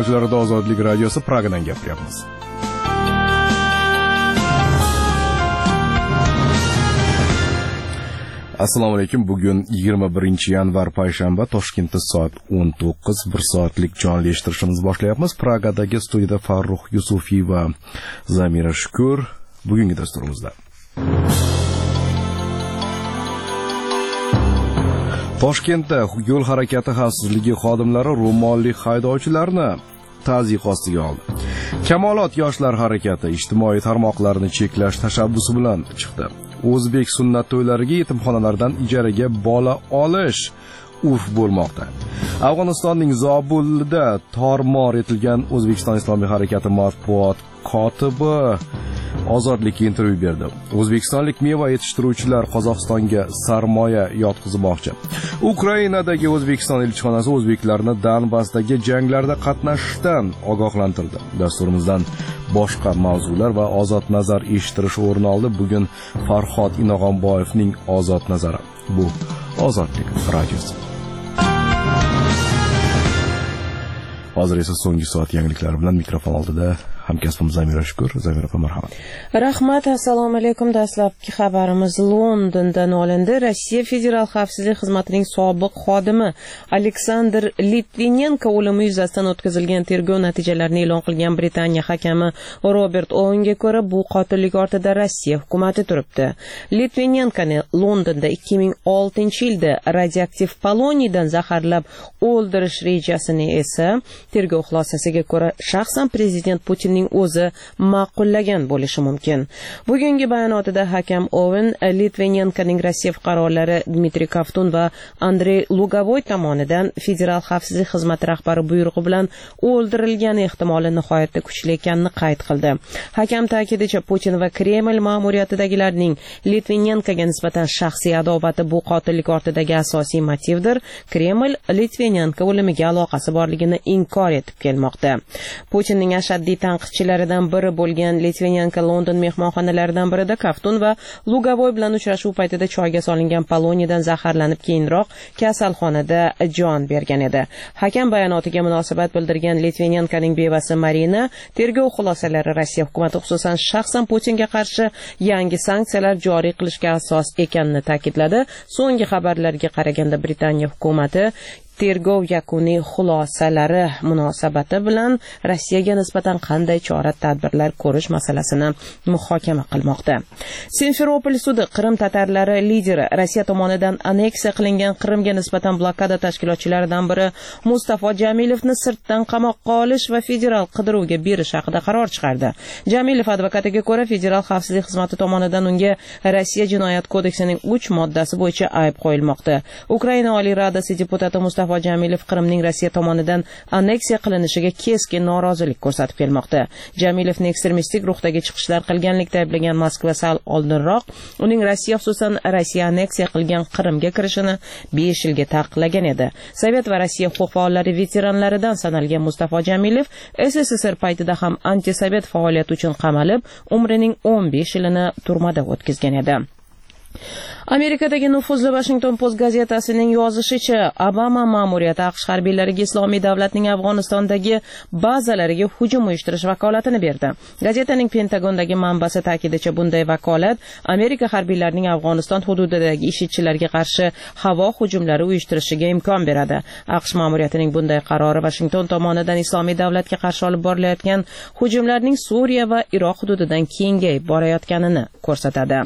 tinglovchilarida Ozodlik radiosi Pragadan gapiryapmiz. Assalomu alaykum. Bugun 21-yanvar payshanba, Toshkentda soat 19, 1 soatlik jonli eshittirishimizni boshlayapmiz. Pragadagi studiyada Farruh Yusufiy va Zamira Shukur bugungi dasturimizda. Toshkentda yo'l harakati xavfsizligi xodimlari ro'molli haydovchilarni tazyiq ostiga oldi. Kamolot yoshlar harakati ijtimoiy tarmoqlarni cheklash tashabbusi bilan chiqdi. O'zbek sunnat to'ylariga yetimxonalardan ijaraga bola olish urf bo'lmoqda. Afg'onistonning Zobulda tormor etilgan O'zbekiston Islomiy harakati matbuot kotibi Ozodlikka intervyu berdi. O'zbekistonlik meva yetishtiruvchilar Qozog'istonga sarmoya yotqizmoqchi. Ukrainadagi O'zbekiston elchixonasi o'zbeklarni Donbassdagi janglarda qatnashishdan ogohlantirdi. Dasturimizdan boshqa mavzular va ozod nazar eshittirish o'rin oldi. Bugun Farhod Inog'onboyevning ozod nazari. Bu Ozodlik radiosi. Hozir esa so'nggi soat yangiliklari bilan mikrofon oldida hamkasbim Zamira Shukur. Zamira, marhamat. Rahmat, assalomu alaykum. Dastlabki xabarimiz Londondan olindi. Rossiya Federal xavfsizlik xizmatining sobiq xodimi Aleksandr Litvinenko o'limi yuzasidan o'tkazilgan tergov natijalarini e'lon qilgan Britaniya hakami Robert Owenga ko'ra, bu qotillik ortida Rossiya hukumati turibdi. Litvinenkoni Londonda 2006-yilda radioaktiv poloniydan zaharlab o'ldirish rejasini esa tergov xulosasiga ko'ra shaxsan prezident Putinning o'zi ma'qullagan bo'lishi mumkin. Bugungi bayonotida hakam Owen Litvinenkoning Rossiya fuqarolari Dmitriy Kovtun va Andrey Lugavoy tomonidan Federal xavfsizlik xizmati rahbari buyrug'i bilan o'ldirilgani ehtimoli nihoyatda kuchli ekanini qayd qildi. Hakam ta'kidida Putin va Kreml ma'muriyatidagilarning Litvinenkoga nisbatan shaxsiy adovati bu qotillik ortidagi asosiy motivdir. Kreml Litvinenko o'limiga aloqasi borligini inkor etib kelmoqda. Putinning ashaddiy tanqidchilaridan biri bo'lgan Litvinenko London mehmonxonalaridan birida Kovtun va Lugavoy bilan uchrashuv paytida choyga solingan poloniyadan zaharlanib keyinroq kasalxonada jon bergan edi. Hakam bayonotiga munosabat bildirgan Litvinenkoning bevasi Marina tergov xulosalari Rossiya hukumati xususan shaxsan Putinga qarshi yangi sanksiyalar joriy qilishga asos ekanini ta'kidladi. So'nggi xabarlarga qaraganda Britaniya hukumati tergov yakuniy xulosalari munosabati bilan Rossiyaga nisbatan qanday chora-tadbirlar ko'rish masalasini muhokama qilmoqda. Simferopol sudi Qrim tatarlari lideri Rossiya tomonidan aneksiya qilingan Qrimga nisbatan blokada tashkilotchilaridan biri Mustafo Jamilovni sirtdan qamoqqa olish va federal qidiruvga berish haqida qaror chiqardi. Jamilov advokatiga ko'ra, Federal xavfsizlik xizmati tomonidan unga Rossiya jinoyat kodeksining 3 moddasi bo'yicha ayb qo'yilmoqda. Ukraina Oliy Radasi deputati Mustafo Jamilov Qrimning Rossiya tomonidan aneksiya qilinishiga keskin norozilik ko'rsatib kelmoqda. Jamilovni ekstremistik ruhdagi chiqishlar qilganlikda ayblagan Moskva sal oldinroq uning Rossiya, xususan Rossiya aneksiya qilgan Qrimga kirishini 5 yilga taqiqlagan edi. Sovet va Rossiya huquq faollari veteranlaridan sanalgan Mustafo Jamilov SSSR paytida ham antisovet faoliyati uchun qamalib, umrining 15 yilini turmada o'tkazgan edi. Amerikadagi nufuzli Washington Post gazetasining yozishicha, Obama ma'muriyati AQSh harbiylariga Islomiy davlatning Afg'onistondagi bazalariga hujum uyushtirish vakolatini berdi. Gazetaning Pentagondagi manbasi ta'kidlashi, bunday vakolat Amerika harbiylarining Afg'oniston hududidagi IShIDchilarga qarshi havo hujumlari uyushtirishiga imkon beradi. AQSh ma'muriyatining bunday qarori Washington tomonidan Islomiy davlatga qarshi olib borilayotgan hujumlarning Suriya va Iroq hududidan kengayib borayotganini ko'rsatadi.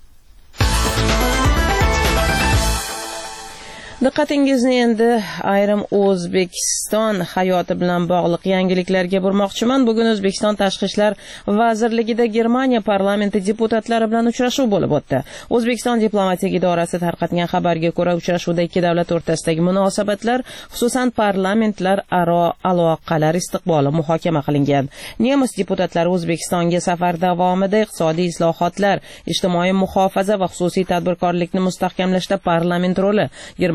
Diqqatingizni endi ayrim O'zbekiston hayoti bilan bog'liq yangiliklarga burmoqchiman. Bugun O'zbekiston Tashqi ishlar vazirligida Germaniya parlamenti deputatlari bilan uchrashuv bo'lib o'tdi. O'zbekiston diplomatik idorasi tarqatgan xabarga ko'ra, uchrashuvda ikki davlat o'rtasidagi munosabatlar, xususan parlamentlar aro aloqalar istiqboli muhokama qilingan. Nemis deputatlari O'zbekistonga safar davomida iqtisodiy islohotlar, ijtimoiy muhofaza va xususiy tadbirkorlikni mustahkamlashda parlament roli, Germaniya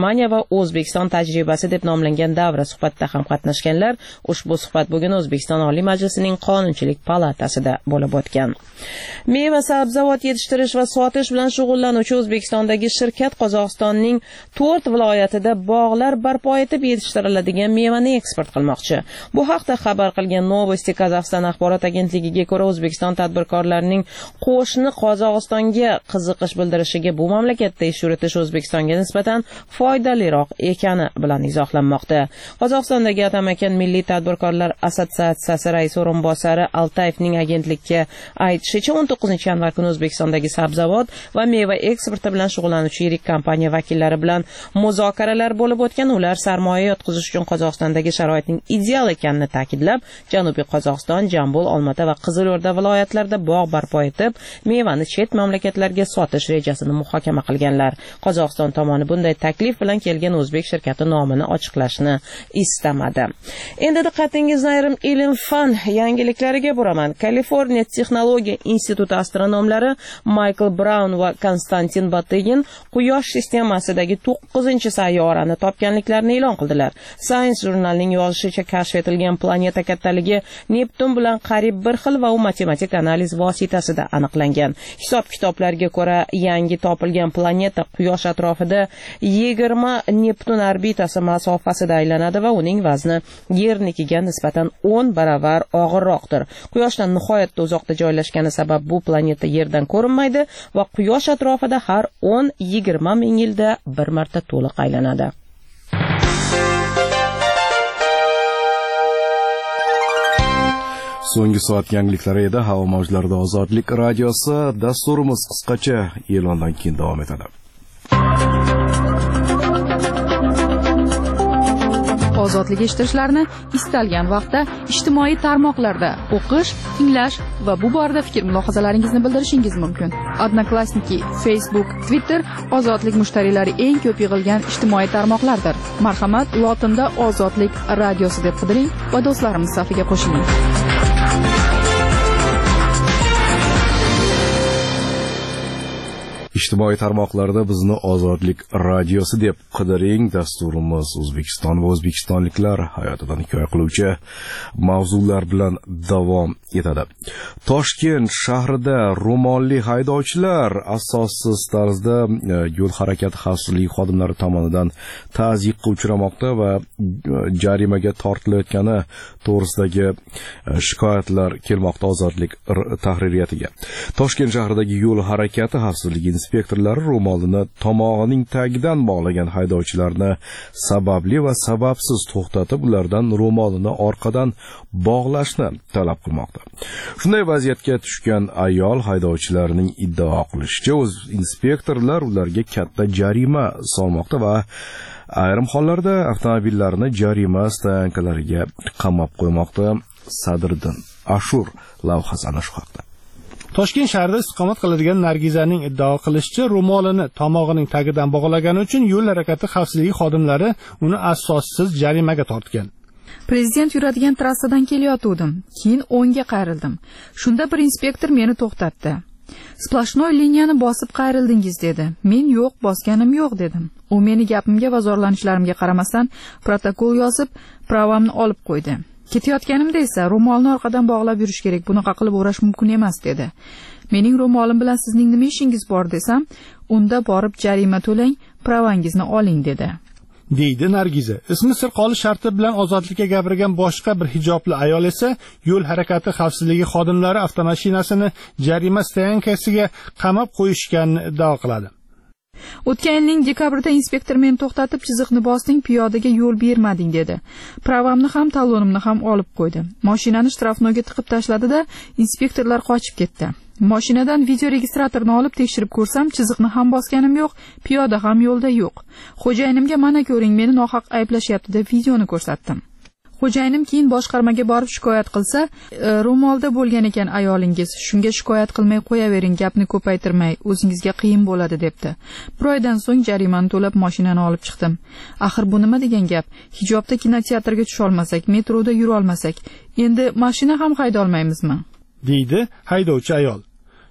kompaniya va O'zbekiston tajribasi deb nomlangan davra suhbatda ham qatnashganlar. Ushbu suhbat bugun O'zbekiston Oliy Majlisining Qonunchilik palatasida bo'lib o'tgan. Meva sabzavot yetishtirish va sotish bilan shug'ullanuvchi O'zbekistondagi shirkat Qozog'istonning 4 viloyatida bog'lar barpo etib yetishtiriladigan mevani eksport qilmoqchi. Bu haqda xabar qilgan Novosti Qozog'iston axborot agentligiga ko'ra, O'zbekiston tadbirkorlarining qo'shni Qozog'istonga qiziqish bildirishiga bu mamlakatda ish yuritish O'zbekistonga nisbatan foydaliroq ekani bilan izohlanmoqda. Qozog'istondagi atamakan Milliy tadbirkorlar assotsiatsiyasi raisi o'rinbosari Altayevning agentlikka aytishicha, 19-yanvar kuni O'zbekistondagi sabzavot va meva eksporti bilan shug'ullanuvchi yirik kompaniya vakillari bilan muzokaralar bo'lib o'tgan. Ular sarmoya yotqizish uchun Qozog'istondagi sharoitning ideal ekanini ta'kidlab, Janubiy Qozog'iston, Jambul, Olmaota va Qizilo'rda viloyatlarida bog' barpo etib, mevani chet mamlakatlarga sotish rejasini muhokama qilganlar. Qozog'iston tomoni bunday taklif bilan kelgan o'zbek shirkati nomini ochiqlashni istamadi. Endi diqqatingizni ayrim ilm-fan yangiliklariga buraman. Kaliforniya Texnologiya instituti astronomlari Michael Brown va Konstantin Batygin Quyosh sistemasidagi 9-sayyorani topganliklarini e'lon qildilar. Science jurnalining yozishicha, kashf etilgan planeta kattaligi Neptun bilan qariyb bir xil va u matematik analiz vositasida aniqlangan. Hisob-kitoblarga ko'ra, yangi topilgan planeta Quyosh atrofida 20 Neptun orbitasi masofasida aylanadi va uning vazni Yernikiga nisbatan 10 baravar og'irroqdir. Quyoshdan nihoyatda uzoqda joylashgani sabab bu planeta Yerdan ko'rinmaydi va Quyosh atrofida har 10-20 ming yilda bir marta to'liq aylanadi. So'nggi soat yangiliklari edi. Havo mavjlarida Ozodlik radiosi. Dasturimiz qisqacha e'londan keyin davom etadi. Ozodlik eshittirishlarini istalgan vaqtda ijtimoiy tarmoqlarda o'qish, tinglash va bu borada fikr-mulohazalaringizni bildirishingiz mumkin. Odnoklassniki, Facebook, Twitter Ozodlik mushtariylari eng ko'p yig'ilgan ijtimoiy tarmoqlardir. Marhamat, lotinda Ozodlik radiosi deb qidiring va do'stlarimiz safiga qo'shiling. Ijtimoiy tarmoqlarda bizni Ozodlik radiosi deb qidiring. Dasturimiz O'zbekiston va o'zbekistonliklar hayotidan hikoya qiluvchi mavzular bilan davom etadi. Toshkent shahrida ro'molli haydovchilar asossiz tarzda yo'l harakati xavfsizligi xodimlari tomonidan ta'zyiqqa uchramoqda va jarimaga tortilayotgani to'g'risidagi shikoyatlar kelmoqda Ozodlik tahririyatiga. Toshkent shahridagi yo'l harakati xavfsizligi inspektorlari ro'molini tomog'ining tagidan bog'lagan haydovchilarni sababli va sababsiz to'xtatib, ulardan ro'molini orqadan bog'lashni talab qilmoqda. Shunday vaziyatga tushgan ayol haydovchilarning iddao qilishicha, o'z inspektorlar ularga katta jarima solmoqda va ayrim hollarda avtomobillarini jarima stankalariga qamab qo'ymoqda. Sadriddin Ashur lavhasi ana shu haqda. Toshkent shahrida istiqomat qiladigan Nargizaning iddao qilishicha, ro'molini tomog'ining tagidan bog'lagani uchun yo'l harakati xavfsizligi xodimlari uni asossiz jarimaga tortgan. Prezident yuradigan trassadan kelayotgandim. Keyin o'ngga qayrildim. Shunda bir inspektor meni to'xtatdi. Splashnoy liniyani bosib qayrildingiz dedi. Men yo'q, bosganim yo'q dedim. U meni gapimga va zorlanishlarimga qaramasdan protokol yozib, pravamni olib qo'ydi. Ketayotganimda esa ro'molni orqadan bog'lab yurish kerak, bunaqa qilib o'rash mumkin emas dedi. Mening ro'molim bilan sizning nima ishingiz bor desam, unda borib jarima to'lang, pravangizni oling dedi. Deydi Nargiza. Ismi sir qolish sharti bilan Ozodlikka gapirgan boshqa bir hijobli ayol esa yo'l harakati xavfsizligi xodimlari avtomashinasini jarima stankasiga qamab qo'yishganini iddao qiladi. O'tgan yilning dekabrida inspektor meni to'xtatib, chiziqni bosding, piyodaga yo'l bermading dedi. Pravamni ham, talonimni ham olib qo'ydi. Mashinani shtrafnoyga tiqib tashladi-da, inspektorlar qochib ketdi. Mashinadan video registratorni olib tekshirib ko'rsam, chiziqni ham bosganim yo'q, piyoda ham yo'lda yo'q. Xo'jayinimga mana ko'ring, meni nohaq ayblashyapti deb videoni ko'rsatdim. Xo'jayinim keyin boshqarmaga borib shikoyat qilsa, ro'molda bo'lgan ekan ayolingiz, shunga shikoyat qilmay qo'yavering, gapni ko'paytirmay, o'zingizga qiyin bo'ladi debdi. Bir oydan so'ng jarimani to'lab mashinani olib chiqdim. Axir bu nima degan gap? Hijobda kinoteatrga tusha olmasak, metroda yura olmasak, endi mashina ham hayda olmaymizmi? Deydi haydovchi ayol.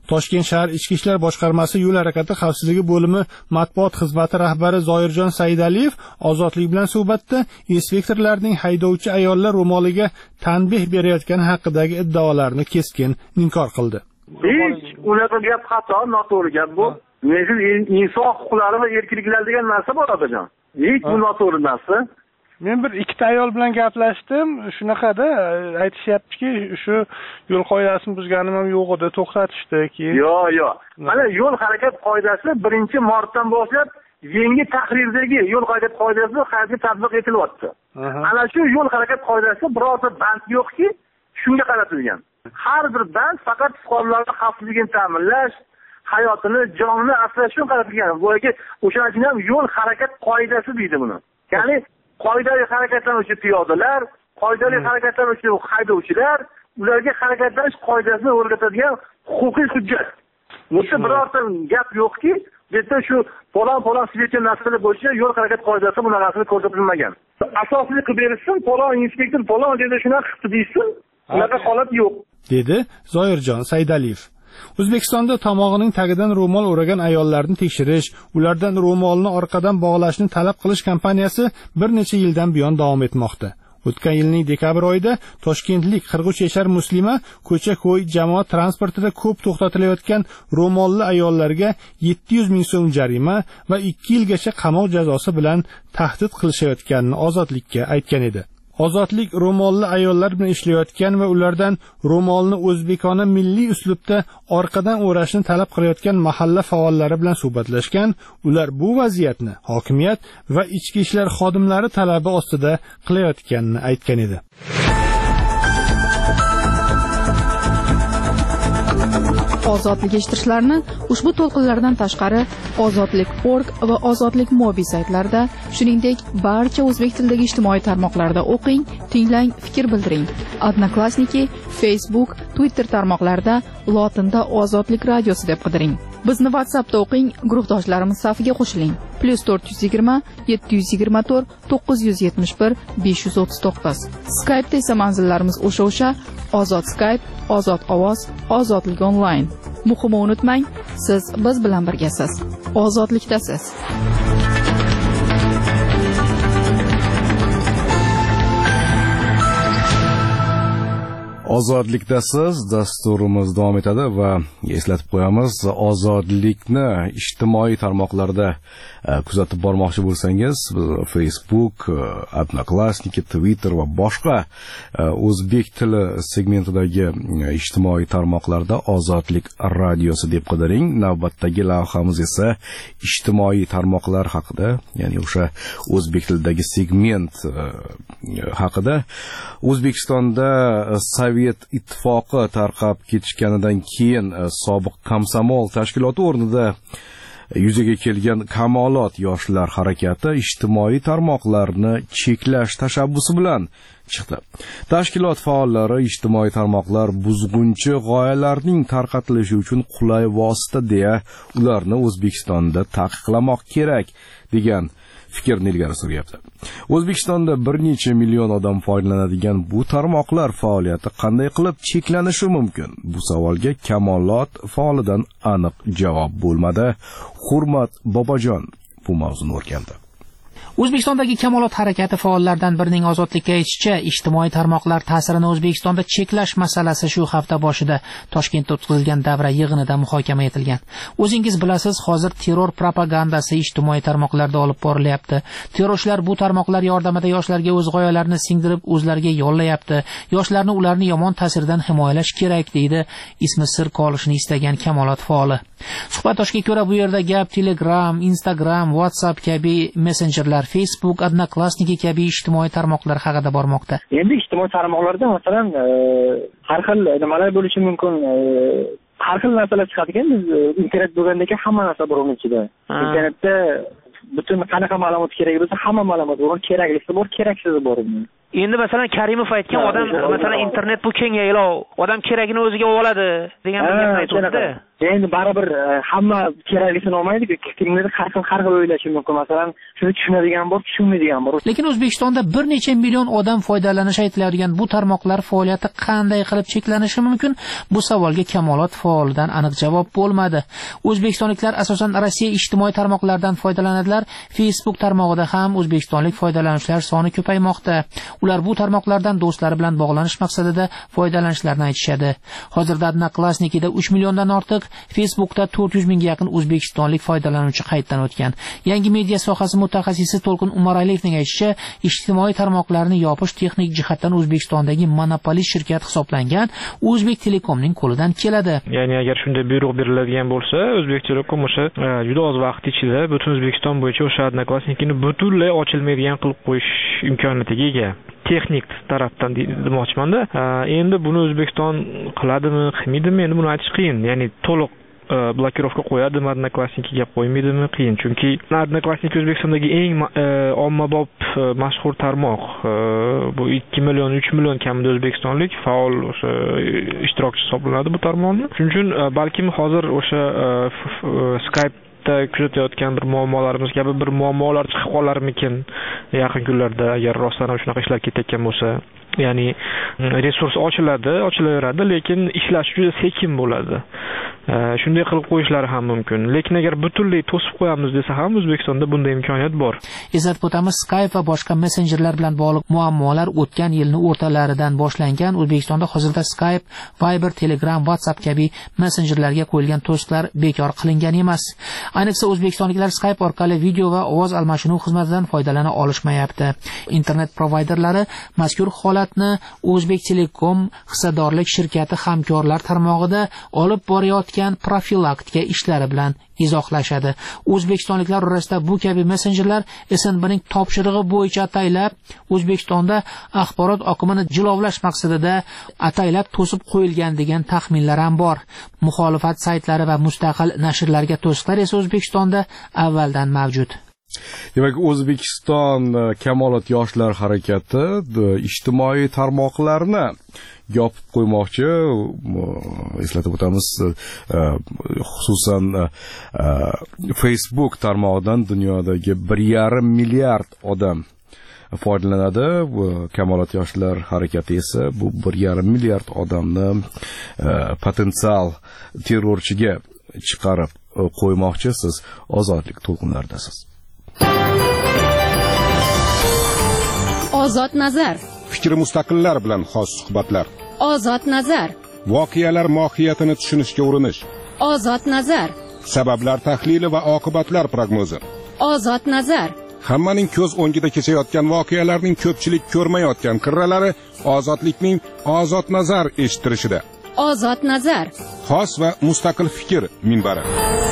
Toshkent shahar Ichki ishlar boshqarmasi yo'l harakati xavfsizligi bo'limi matbuot xizmati rahbari Zoirjon Saidaliyev ozodlik bilan suhbatda inspektorlarning haydovchi ayollar ro'moliga tanbeh berayotgani haqidagi iddaolarni keskin inkor qildi. Hech unaqa gap xato, noto'g'ri gap bu. Inson huquqlari va erkinliklar degan narsa bor otajon. Hech bu noto'g'ri narsa. Men bir ikkita ayol bilan gaplashdim. Shunaqada aytishyaptiki, shu yo'l qoidasini buzganim ham yo'q edi, to'xtatishdi keyin. Yo'q. Mana yo'l harakat qoidasi 1-martdan boshlab yangi tahrirdagi yo'l harakat qoidasi hayotga tatbiq etilyapti. Ana shu yo'l harakat qoidasida birorta band yo'qki, shunga qaratilgan. Har bir band faqat fuqarolarning xavfsizligini ta'minlash, hayotini, jonini asrash uchun qaratilgan. Bo'yiga o'shaning uchun ham yo'l harakat qoidasi deydi buni. Ya'ni qoidali harakatlanuvchi piyodalar, qoidali harakatlanuvchi haydovchilar, ularga harakatlanish qoidasini o'rgatadigan huquqiy hujjat. Bunda birorta gap yo'qki, yerda shu falon svetiy narsalar bo'yicha yo'l harakat qoidasi bu narsani ko'rsatilmagan. Asosli qilib berishsin, falon inspektor falon dedi shunaqa qildi deysin. Unaqa holat yo'q, dedi Zoirjon Saidaliyev. O'zbekistonda tomog'ining tagidan ro'mol o'ragan ayollarni tekshirish, ulardan ro'molni orqadan bog'lashni talab qilish kampaniyasi bir necha yildan buyon davom etmoqda. O'tgan yilning dekabr oyida toshkentlik Qirg'uch Yashar Muslima ko'cha-ko'y jamoat transportida ko'p to'xtatilayotgan ro'molli ayollarga 700 ming so'm jarima va 2 yilgacha qamoq jazosi bilan tahdid qilishayotganini Ozodlikka aytgan edi. Ozodlik ro'molli ayollar bilan ishlayotgan va ulardan ro'molni o'zbekona milliy uslubda orqadan o'rashni talab qilayotgan mahalla faollari bilan suhbatlashgan. Ular bu vaziyatni hokimiyat va ichki ishlar xodimlari talabi ostida qilayotganini aytgan edi. Ozodlik eshittirishlarni ushbu to'lqinlardan tashqari ozodlik.org va ozodlik mobil saytlarida, shuningdek barcha o'zbek tilidagi ijtimoiy tarmoqlarda o'qing, tinglang, fikr bildiring. Odnoklassniki, Facebook, Twitter tarmoqlarida lotinda Ozodlik radiosi deb qidiring. Bizni WhatsAppda o'qing, guruhdoshlarimiz safiga qo'shiling. +420 724 971 539. Skype'da esa manzillarimiz o'sha Ozod Skype, Ozod ovoz, Ozodlik onlayn. Muhimi unutmang, siz biz bilan birgasiz. Ozodlikdasiz. Ozodlikdasiz dasturimiz davom etadi va eslatib qo'yamiz, ozodlikni ijtimoiy tarmoqlarda kuzatib bormoqchi bo'lsangiz, Facebook, Odnoklassniki, Twitter va boshqa o'zbek tili segmentidagi ijtimoiy tarmoqlarda Ozodlik radiosi deb qidiring. Navbatdagi lavhamiz esa ijtimoiy tarmoqlar haqida, ya'ni o'sha o'zbek tilidagi segment haqida. O'zbekistonda Sovet ittifoqi tarqab ketishganidan keyin sobiq Komsomol tashkiloti o'rnida yuzaga kelgan Kamolot yoshlar harakati ijtimoiy tarmoqlarni cheklash tashabbusi bilan chiqdi. Tashkilot faollari ijtimoiy tarmoqlar buzg'unchi g'oyalarning tarqatilishi uchun qulay vosita deya ularni O'zbekistonda taqiqlamoq kerak degan fikrni ilgari suryapti. O'zbekistonda bir necha million odam foydalanadigan bu tarmoqlar faoliyati qanday qilib cheklanishi mumkin? Bu savolga Kamolot faolidan aniq javob bo'lmadi. Hurmat Bobojon bu mavzuni o'rgandi. O'zbekistondagi Kamolot harakati faollaridan birining Ozodlikka aytishicha, ijtimoiy tarmoqlar ta'sirini O'zbekistonda cheklash masalasi shu hafta boshida Toshkentda o'tkazilgan davra yig'inida muhokama etilgan. O'zingiz bilasiz, hozir terror propagandasi ijtimoiy tarmoqlarda olib borilyapti. Terrorchilar bu tarmoqlar yordamida yoshlarga o'z g'oyalarini singdirib, o'zlariga yollayapti. Yoshlarni ularni yomon ta'sirdan himoyalash kerak, deydi ismi sir qolishini istagan Kamolot faoli. Suhbatdoshga ko'ra, bu yerda gap Telegram, Instagram, WhatsApp kabi messenjerlar, Facebook, Odnoklassniki kabi ijtimoiy tarmoqlar haqida bormoqda. Endi ijtimoiy tarmoqlarda masalan har xil nimalar bo'lishi mumkin. Har xil narsalar chiqadi ekan. Biz internet bo'lganda hamma narsa bor uning ichida. Internetda butun qanaqa ma'lumot kerak bo'lsa, hamma ma'lumot bor, keraklisi bor, keraksizi bor. Endi masalan Karimov aytgan odam masalan internet bu kengaylo, odam keragini o'ziga oladi degan gapni aytdi. endi baribir hamma kerakligini olmaydi-ku. Kimlardir har xil o'ylashi mumkin. Masalan, shuni tushunadigan bor, tushunmaydigan bor. Lekin O'zbekistonda bir necha million odam foydalanishi aytiladigan bu tarmoqlar faoliyati qanday qilib cheklanishi mumkin? Bu savolga Kamolot faolidan aniq javob bo'lmadi. O'zbekistonliklar asosan Rossiya ijtimoiy tarmoqlaridan foydalanadilar. Facebook tarmog'ida ham o'zbekistonlik foydalanuvchilar soni ko'paymoqda. Ular bu tarmoqlardan do'stlari bilan bog'lanish maqsadida foydalanishlarini aytishadi. Hozirda Odnoklassnikida 3 milliondan ortiq, Facebookda 400 mingga yaqin o'zbekistonlik foydalanuvchi qayddan o'tgan. Yangi media sohasi mutaxassisi To'lqin Umaraliyevning aytishicha, ijtimoiy tarmoqlarni yopish texnik jihatdan O'zbekistondagi monopolist shirkat hisoblangan O'zbek Telekomning qo'lidan keladi. Ya'ni agar shunday buyruq beriladigan bo'lsa, O'zbek Telekom o'sha juda oz vaqt ichida butun O'zbekiston bo'yicha o'sha Odnoklassnikni butunlay ochilmaydigan qilib qo'yish imkoniyatiga ega. Texnik tarafdan demoqchiman-da. Endi buni O'zbekiston qiladimi, qilmaydimi, endi buni aytish qiyin. Ya'ni to'liq blokirovka qo'yadimi, Odnoklassnikiga qo'ymaydimi, qiyin. Chunki Odnoklassnik O'zbekistondagi eng ommabop mashhur tarmoq. Bu 2 million, 3 million kamida o'zbekistonlik faol o'sha ishtirokchi hisoblanadi bu tarmoqni. Shuning uchun balkim hozir o'sha Skype kuzatayotgan bir muammolarimiz kabi bir muammolar chiqib qolarmikin yaqin kunlarda, agar rostdan ham shunaqa ishlar ketayotgan bo'lsa. Ya'ni resurs ochilaveradi, lekin ishlash juda sekin bo'ladi. Shunday qilib qo'yishlari ham mumkin. Lekin agar butunlay to'sib qo'yamiz desa ham O'zbekistonda bunday imkoniyat bor. Eslatib o'tamiz, Skype va boshqa messenjerlar bilan bog'liq muammolar o'tgan yilning o'rtalaridan boshlangan. O'zbekistonda hozirda Skype, Viber, Telegram, WhatsApp kabi messenjerlarga qo'yilgan to'siqlar bekor qilingan emas. Ayniqsa o'zbekistonliklar Skype orqali video va ovoz almashinuv xizmatidan foydalana olishmayapti. Internet provayderlari mazkur holatni O'zbek Telekom hissadorlik shirkati hamkorlar tarmog'ida olib borayotgan profilaktika ishlari bilan izohlashadi. O'zbekistonliklar orasida bu kabi messenjerlar SNBning topshirig'i bo'yicha ataylab O'zbekistonda axborot oqimini jilovlash maqsadida ataylab to'sib qo'yilgan degan taxminlar ham bor. Muxolifat saytlari va mustaqil nashrlarga to'siqlar esa O'zbekistonda avvaldan mavjud. Demak, O'zbekiston Kamolot yoshlar harakati ijtimoiy tarmoqlarni yopib qo'ymoqchi. Eslatib o'tamiz, xususan Facebook tarmog'idan dunyodagi 1,5 milliard odam foydalanadi. Kamolot yoshlar harakati esa bu 1,5 milliard odamni potensial terrorchiga chiqarib qo'ymoqchi. Siz ozodlik to'lqinlaridasiz. Ozod nazar. Fikri mustaqillar bilan xos suhbatlar. Ozod nazar. Voqealar mohiyatini tushunishga urinish. Ozod nazar. Sabablar tahlili va oqibatlar prognozi. Ozod nazar. Hammaning ko'z o'ngida kechayotgan voqealarning ko'pchilik ko'rmayotgan qirralari ozodlikning ozod nazar eshittirishida. Ozod nazar. Xos va mustaqil fikr minbari.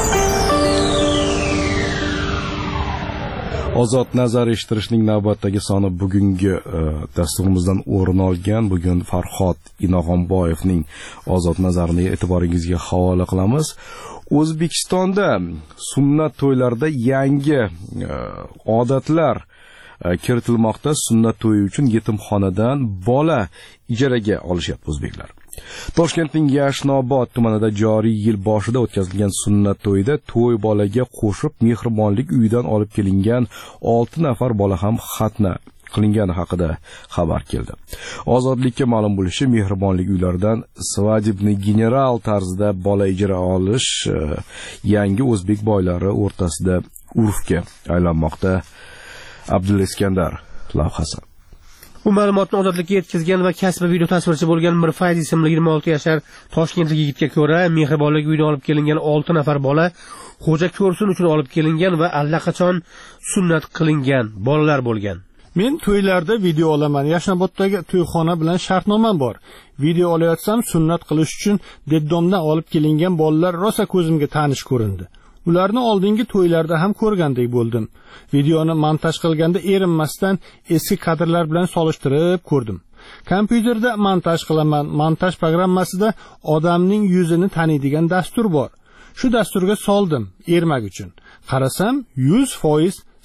Ozod nazar eshittirishning navbatdagi soni bugungi dasturimizdan o'rin olgan. Bugun Farhod Inoxonboyevning Ozod nazarini e'tiboringizga havola qilamiz. O'zbekistonda sunnat to'ylarida yangi odatlar kiritilmoqda. Sunnat to'yi uchun yetimxonadan bola ijaraga olishyapti o'zbeklar. Toshkentning Yashnobod tumanida joriy yil boshida o'tkazilgan sunnat to'yida to'y bolaga qo'shib mehribonlik uyidan olib kelingan 6 nafar bola ham xatna qilingani haqida xabar keldi. Ozodlikka ma'lum bo'lishi, mehribonlik uylaridan svadibni general tarzida bola ijara olish yangi o'zbek boylari o'rtasida urfga aylanmoqda. Abdulla Iskandar lavhasi. Bu ma'lumotni Ozodlikka yetkazgan va kasbi video tasvirchi bo'lgan Mirfayz ismli 26 yashar toshkentlik yigitga ko'ra, mehribonlik uyidan olib kelingan 6 nafar bola xo'ja ko'rsin uchun olib kelingan va allaqachon sunnat qilingan bolalar bo'lgan. Men to'ylarda video olaman. Yashnoboddagi to'yxona bilan shartnomam bor. Video olayotsam sunnat qilish uchun deddomdan olib kelingan bolalar rosa ko'zimga tanish ko'rindi. Ularni oldingi to'ylarda ham ko'rgandek bo'ldim. Videoni montaj qilganda erinmasdan eski kadrlar bilan solishtirib ko'rdim. Kompyuterda montaj qilaman. Montaj programmasida odamning yuzini taniydigan dastur bor. Shu dasturga soldim ermak uchun. Qarasam 100%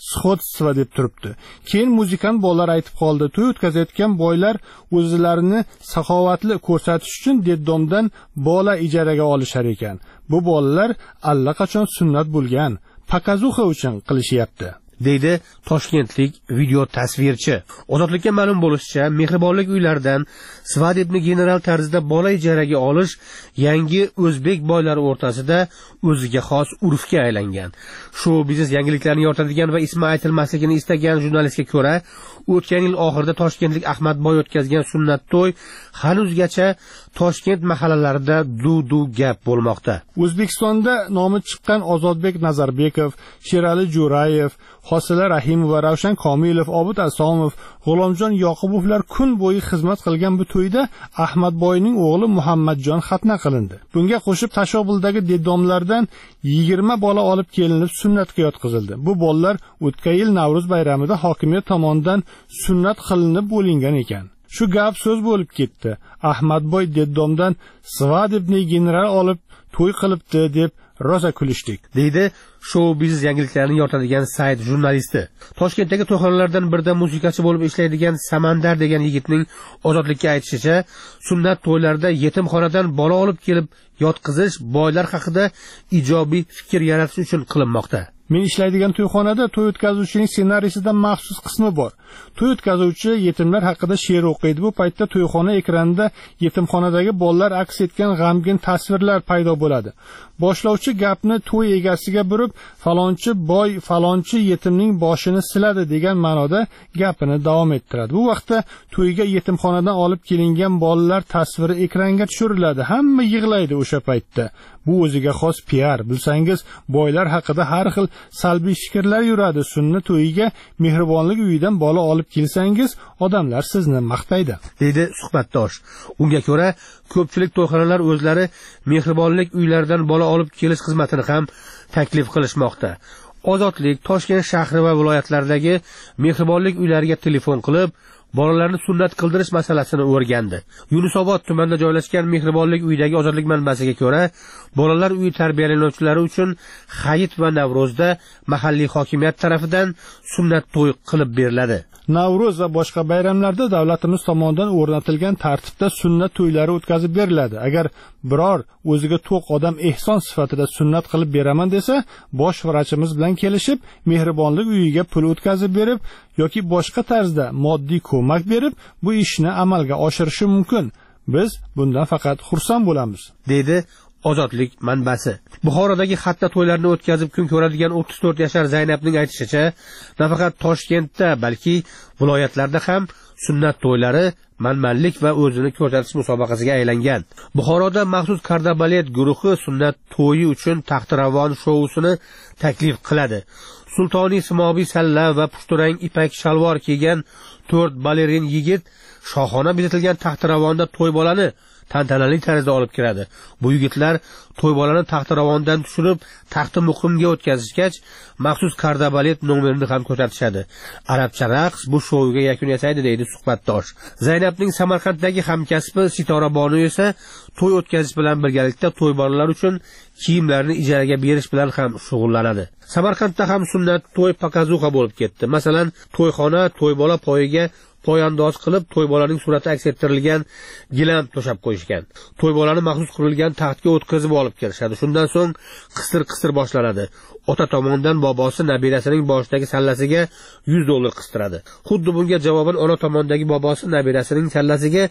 sxodstvo deb turibdi. Keyin muzikant bolalar aytib qoldi, to'y o'tkazayotgan boylar o'zlarini saxovatli ko'rsatish uchun deddomdan bola ijaraga olishar ekan. Bu bolalar allaqachon sunnat bo'lgan, pakazuxa uchun qilishyapti, deydi toshkentlik video tasvirchi. Ozodlikka ma'lum bo'lishicha, mehribonlik uylaridan svadebni general tarzda bola ijaraga olish yangi o'zbek boylari o'rtasida o'ziga xos urfga aylangan. Shu biznes yangiliklarni yoritadigan va ismi aytilmasligini istagan jurnalistga ko'ra, o'tgan yil oxirida toshkentlik Ahmadboy o'tkazgan sunnat to'y hanuzgacha Toshkent mahallalarida duv gap bo'lmoqda. O'zbekistonda nomi chiqqan Ozodbek Nazarbekov, Sherali Jo'rayev, Hosila Rahimova, Ravshan Komilov, Obid Asomov, G'ulomjon Yoqubovlar kun bo'yi xizmat qilgan bu to'yda Ahmadboyning o'g'li Muhammadjon xatna qilindi. Bunga qo'shib Tashobuldagi deddomlardan 20 bola olib kelinib sunnatga yotqizildi. Bu bolalar o'tgan yil Navro'z bayramida hokimiyat tomonidan sunnat qilinib bo'lingan ekan. Shu gap so'z bo'lib ketdi. Ahmadboy deddomdan svadebniy general olib to'y qilibdi deb rosa kulishdik, deydi show biznes yangiliklarni yoritadigan sayt jurnalisti. Toshkentdagi to'yxonalardan birida musiqachi bo'lib ishlaydigan Samandar degan yigitning Ozodlikka aytishicha, sunnat to'ylarida yetimxonadan bola olib kelib yotqizish boylar haqida ijobiy fikr yaratish uchun qilinmoqda. Men ishlaydigan to'yxonada to'y o'tkazuvchining ssenariysidan maxsus qismi bor. To'y o'tkazuvchi yetimlar haqida she'r o'qiydi. Bu paytda to'yxona ekranida yetimxonadagi bolalar aks etgan g'amgin tasvirlar paydo bo'ladi. Boshlovchi gapni to'y egasiga burib, falonchi boy falonchi yetimning boshini siladi degan ma'noda gapini davom ettiradi. Bu vaqtda to'yga yetimxonadan olib kelingan bolalar tasviri ekranga tushiriladi. Hamma yig'laydi o'sha paytda. Bu o'ziga xos PR. Bilsangiz, boylar haqida har xil salbiy fikrlar yuradi. Sunnat to'yiga mehribonlik uyidan bola olib kelsangiz, odamlar sizni maqtaydi, deydi suhbatdosh. Unga ko'ra, ko'pchilik to'yxonalar o'zlari mehribonlik uylaridan bola olib kelish xizmatini ham taklif qilishmoqda. Ozodlik Toshkent shahri va viloyatlaridagi mehribonlik uylariga telefon qilib, bolalarni sunnat qildirish masalasini o'rgandi. Yunusobod tumanida joylashgan mehribonlik uyidagi Ozodlik manbasiga ko'ra, bolalar uyi tarbiyalanuvchilari uchun Hayit va Navro'zda mahalliy hokimiyat tomonidan sunnat to'y qilib beriladi. Navro'z va boshqa bayramlarda davlatimiz tomonidan o'rnatilgan tartibda sunnat to'ylari o'tkazib beriladi. Agar biror o'ziga to'q odam ehson sifatida sunnat qilib beraman desa, bosh vrachimiz bilan kelishib, mehribonlik uyiga pul o'tkazib berib yoki boshqa tarzda moddiy ko'mak berib, bu ishni amalga oshirishi mumkin. Biz bundan faqat xursand bo'lamiz, deydi Ozodlik manbasi. Buxorodagi xatna to'ylarni o'tkazib kun ko'radigan 34 yashar Zaynabning aytishicha, nafaqat Toshkentda, balki viloyatlarda ham sunnat to'ylari manmanlik va o'zini ko'rsatish musobaqasiga aylangan. Buxoroda maxsus kardabalet guruhi sunnat to'yi uchun taxtiravon shousini taklif qiladi. Sultoniy simobiy salla va pushturang ipak shalvor kiygan 4 balerin yigit shohona bezatilgan taxtiravonda to'y bolani tantanali tarzda olib kiradi. Bu yigitlar to'y bolani taxtiravondan tushirib, taxti muqimga o'tkazishgach, maxsus kardabalet nomerini ham ko'rsatishadi. Arabcha raqs bu shouga yakun yasaydi, deydi suhbatdosh. Zaynabning Samarqanddagi hamkasbi Sitora Bonu esa to'y o'tkazish bilan birgalikda to'y bolalar uchun kiyimlarni ijaraga berish bilan ham shug'ullanadi. Samarqandda ham sunnat to'y pakazuxa bo'lib ketdi. Masalan, to'yxona to'y bola poyiga poyandoz qilib, to'y bolaning surati aks ettirilgan gilam to'shab qo'yishgan. To'y bolani maxsus qurilgan taxtga o'tkazib olib kelishadi. Shundan so'ng qistir boshlanadi. Ota tomonidan bobosi nabirasining boshidagi sallasiga $100 qistiradi. Xuddi bunga javoban ona tomondagi bobosi nabirasining sallasiga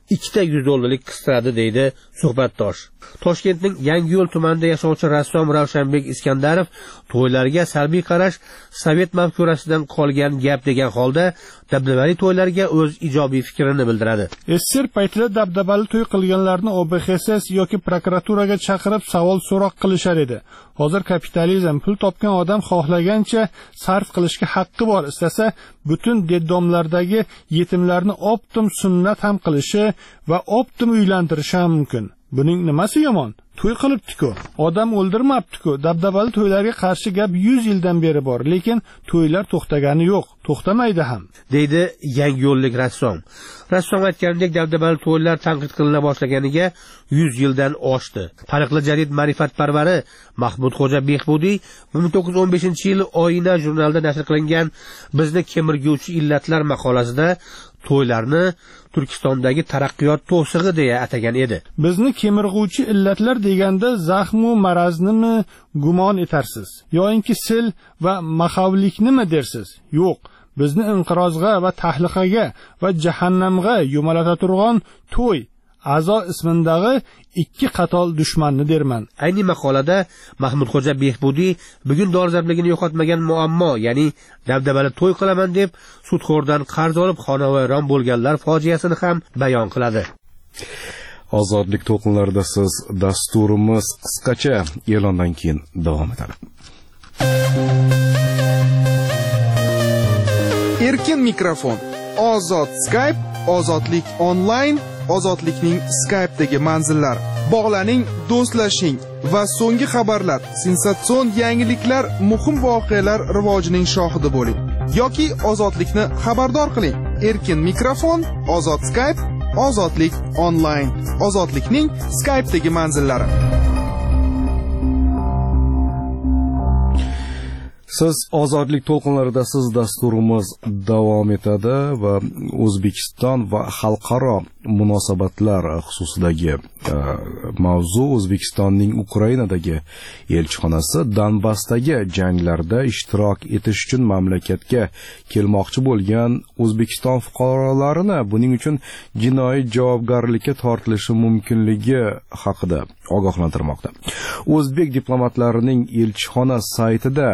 $200 qistiradi, deydi suhbatdosh. Toshkentning Yangiyo'l tumanida yashovchi rassom Ravshanbek Iskandarov to'ylarga salbiy qarash sovet mafkurasidan qolgan gap degan holda dabdabali to'ylarga o'z ijobiy fikrini bildiradi. SSR paytida dabdabali to'y qilganlarni OBXS yoki prokuraturaga chaqirib savol so'roq qilishar edi. Hozir kapitalizm, pul topgan odam xohlagancha sarf qilishga haqqi bor. Istasa butun deddomlardagi yetimlarni optim sunnat ham qilishi va optim uylantirishi ham mumkin. Buning nimasi yomon? to'y qilibdi-ku, odam o'ldirmabdi-ku. Dabdabali to'ylarga qarshi gap 100 yildan beri bor, lekin to'ylar to'xtagani yo'q, to'xtamaydi ham, deydi Yangiyo'llik rassom. Rassom aytganidek, dabdabali to'ylar tanqid qilina boshlaganiga 100 yildan oshdi. Taniqli jarid ma'rifatparvari Mahmudxo'ja Behbudiy 1915-yil Oyina jurnalida nashr qilingan Bizni kemirguvchi illatlar maqolasida to'ylarni Turkistondagi taraqqiyot to'sig'i deya atagan edi. Bizni kemirg'uvchi illatlar deganda zaxmu maraznimi gumon etarsiz, yoinki sil va maxavliknimi dersiz? Yo'q, bizni inqirozga va tahlikaga va jahannamga yo'malata turgan to'y a'zo ismindagi ikki qator dushmanni derman. Ayni maqolada Mahmudxo'ja Behbudiy bugun dolzarbligini yo'qotmagan muammo, ya'ni dabdabali to'y qilaman deb sudxo'rdan qarz olib xonavayron bo'lganlar fojiasini ham bayon qiladi. Ozodlik to'lqinlarida siz dasturimiz qisqacha e'londan keyin davom etadi. Erkin mikrofon, ozod Skype, ozodlik onlayn, ozodlikning Skype'dagi manzillar. Bog'laning, do'stlashing va so'nggi xabarlar, sensatsion yangiliklar, muhim voqealar rivojining shohidi bo'ling yoki ozodlikni xabardor qiling. Erkin mikrofon, ozod Skype, ozodlik onlayn, ozodlikning Skype'dagi manzillari. Siz ozodlik to'lqinlarida siz dasturimiz davom etadi va O'zbekiston va xalqaro munosabatlar xususidagi mavzu O'zbekistonning Ukrainadagi elchixonasi Donbassdagi janglarda ishtirok etish uchun mamlakatga kelmoqchi bo'lgan O'zbekiston fuqarolarini buning uchun jinoiy javobgarlikka tortilishi mumkinligi haqida ogohlantirmoqda. O'zbek diplomatlarining elchixona saytida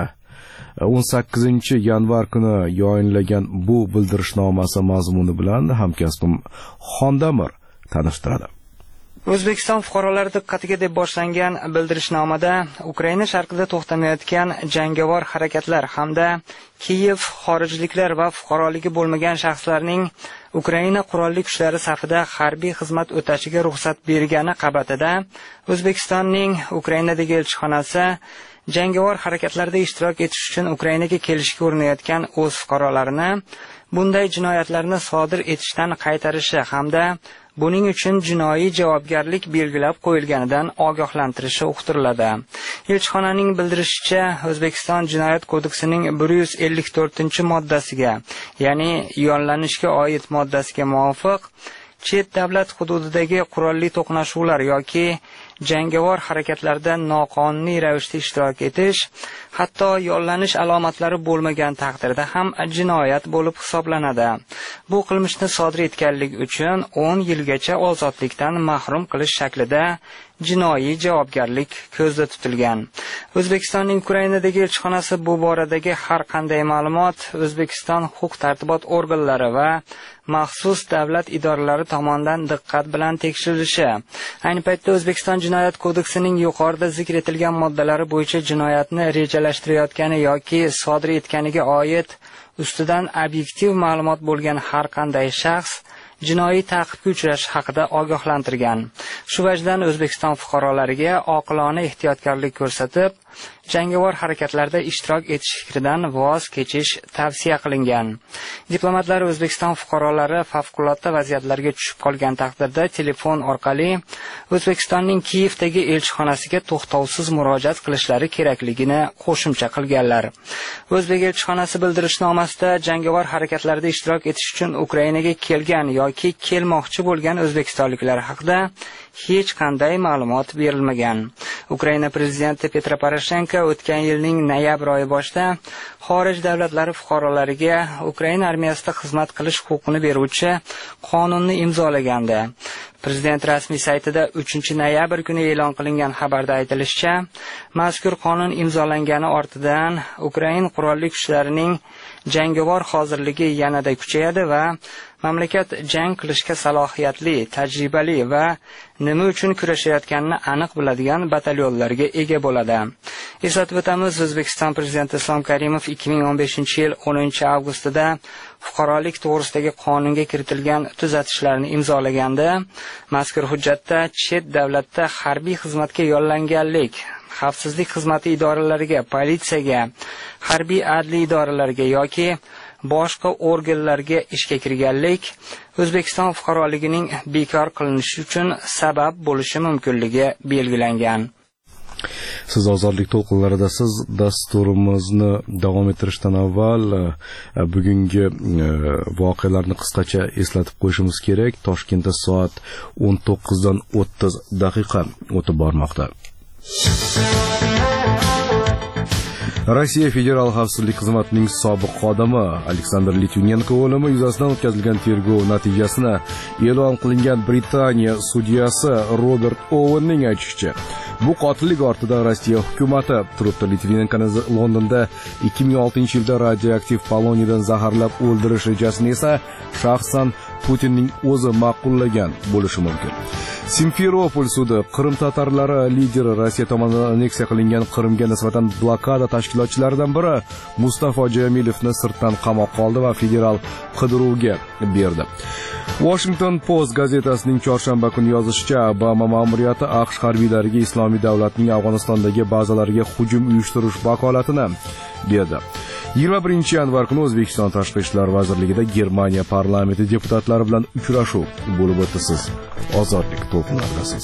18 yanvar kuni yoyinlagan bu bildirishnomasi mazmuni bilan hamkasbim Xondamir tanishtiradi. O'zbekiston fuqarolari diqqatiga deb boshlangan bildirishnomada Ukraina sharqida to'xtamayotgan jangovar harakatlar hamda Kiyev xorijliklar va fuqaroligi bo'lmagan shaxslarning Ukraina qurolli kuchlari safida harbiy xizmat o'tashiga ruxsat bergani qabatida O'zbekistonning Ukrainadagi elchixonasi jangovar harakatlarda ishtirok etish uchun Ukrainaga kelishga urinayotgan o'z fuqarolarini bunday jinoyatlarni sodir etishdan qaytarishi hamda buning uchun jinoiy javobgarlik belgilab qo'yilganidan ogohlantirishi uqtiriladi. Elchixonaning bildirishicha, O'zbekiston Jinoyat kodeksining 154-moddasiga, ya'ni yollanishga oid moddasiga muvofiq, chet davlat hududidagi qurolli to'qnashuvlar yoki jangovar harakatlarda noqonuniy ravishda ishtirok etish, hatto yollanish alomatlari bo'lmagan taqdirda ham jinoyat bo'lib hisoblanadi. Bu qilmishni sodir etganlik uchun 10 yilgacha ozodlikdan mahrum qilish shaklida jinoiy javobgarlik ko'zda tutilgan. O'zbekistonning Ukrainadagi elchixonasi bu boradagi har qanday ma'lumot O'zbekiston huquq-tartibot organlari va maxsus davlat idoralari tomonidan diqqat bilan tekshirilishi. Ayni paytda O'zbekiston Jinoyat kodeksining yuqorida zikr etilgan moddalari bo'yicha jinoyatni rejalashtirayotgani yoki sodir etganiga oid ustidan obyektiv ma'lumot bo'lgan har qanday shaxs jinoiy ta'qibga uchrashi haqida ogohlantirgan. Shu vajdan O'zbekiston fuqarolariga oqilona ehtiyotkorlik ko'rsatib, jangovar harakatlarda ishtirok etish fikridan voz kechish tavsiya qilingan. Diplomatlar O'zbekiston fuqarolari favqulodda vaziyatlarga tushib qolgan taqdirda telefon orqali O'zbekistonning Kiyevdagi elchixonasiga to'xtovsiz murojaat qilishlari kerakligini qo'shimcha qilganlar. O'zbek elchixonasi bildirishnomasida jangovar harakatlarda ishtirok etish uchun Ukrainaga kelgan yoki kelmoqchi bo'lgan o'zbekistonliklar haqida hech qanday ma'lumot berilmagan. Ukraina prezidenti Petro Poroshenko o'tgan yilning noyabr oyi boshida xorij davlatlari fuqarolariga Ukraina armiyasida xizmat qilish huquqini beruvchi qonunni imzolagandi. Prezident rasmiy saytida 3-noyabr kuni e'lon qilingan xabarda aytilishicha, mazkur qonun imzolangani ortidan Ukraina qurolli kuchlarining jangovar hozirligi yanada kuchayadi va mamlakat jang qilishga salohiyatli, tajribali va nima uchun kurashayotganini aniq biladigan batalyonlarga ega bo'ladi. Eslatib o'tamiz, O'zbekiston prezidenti Islom Karimov 2015-yil 10-avgustida fuqarolik to'g'risidagi qonunga kiritilgan tuzatishlarni imzolaganda, Mazkur hujjatda chet davlatda harbiy xizmatga yollanganlik, xavfsizlik xizmati idoralariga, politsiyaga, harbiy adliy idoralarga yoki boshqa organlarga ishga kirganlik O'zbekiston fuqaroligining bekor qilinishi uchun sabab bo'lishi mumkinligi belgilangan. Siz ozodlik to'lqinlarida siz dasturimizni davom ettirishdan avval bugungi voqealarni qisqacha eslatib qo'yishimiz kerak. Toshkentda soat 19:30 o'tib bormoqda. Rossiya Federal xavfsizlik xizmatining sobiq xodimi Aleksandr Litvinenko o'limi yuzasidan o'tkazilgan tergov natijasini e'lon qilingan Britaniya sudyasi Robert Owenning aytishicha, bu qotillik ortida Rossiya hukumati turibdi. Litvinenkoni Londonda 2006-yilda radioaktiv poloniyadan zaharlab o'ldirish rejasini esa shaxsan Putinning o'zi ma'qullagan bo'lishi mumkin. Simferopol sudi Qrim tatarlari lideri Rossiya tomonidan aneksiya qilingan Qrimga nisbatan blokada tashkilotchilaridan biri Mustafa Jamilovni sirtdan qamoqqa oldi va federal qidiruvga berdi. Washington Post gazetasining chorshanba kuni yozishicha, Obama ma'muriyati AQSh harbiylariga Islomiy davlatning Afg'onistondagi bazalariga hujum uyushtirish vakolatini berdi. 21-yanvar kuni O'zbekiston Tashqi ishlar vazirligida Germaniya parlamenti deputatlari bilan uchrashuv bo'lib o'tdi. Siz ozodlik to'lqinlaridasiz.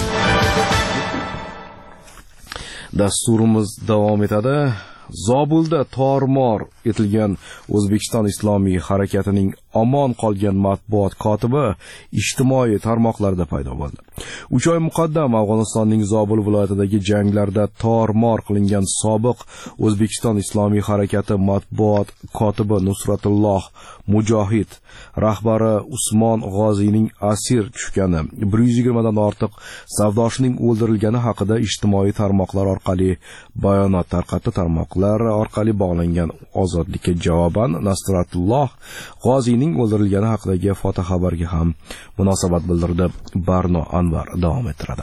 Dasturimiz davom etadi. Zobulda tormor etilgan O'zbekiston Islomiy harakatining omon qolgan matbuot kotibi ijtimoiy tarmoqlarda paydo bo'ldi. 3 oy muqaddam Afg'onistonning Zobul viloyatidagi janglarda tormor qilingan sobiq O'zbekiston Islomiy harakati matbuot kotibi Nusratulloh Mujohid rahbari Usmon G'oziyning asir tushgani, 120 dan ortiq savdoshining o'ldirilgani haqida ijtimoiy tarmoqlar orqali bayonot tarqatdi. Tarmoqlar orqali bog'langan ozodlikka javoban Nusratulloh G'oziyning o'ldirilgani haqidagi fotoxabarga ham munosabat bildirdi. Barno Anvar davom ettiradi.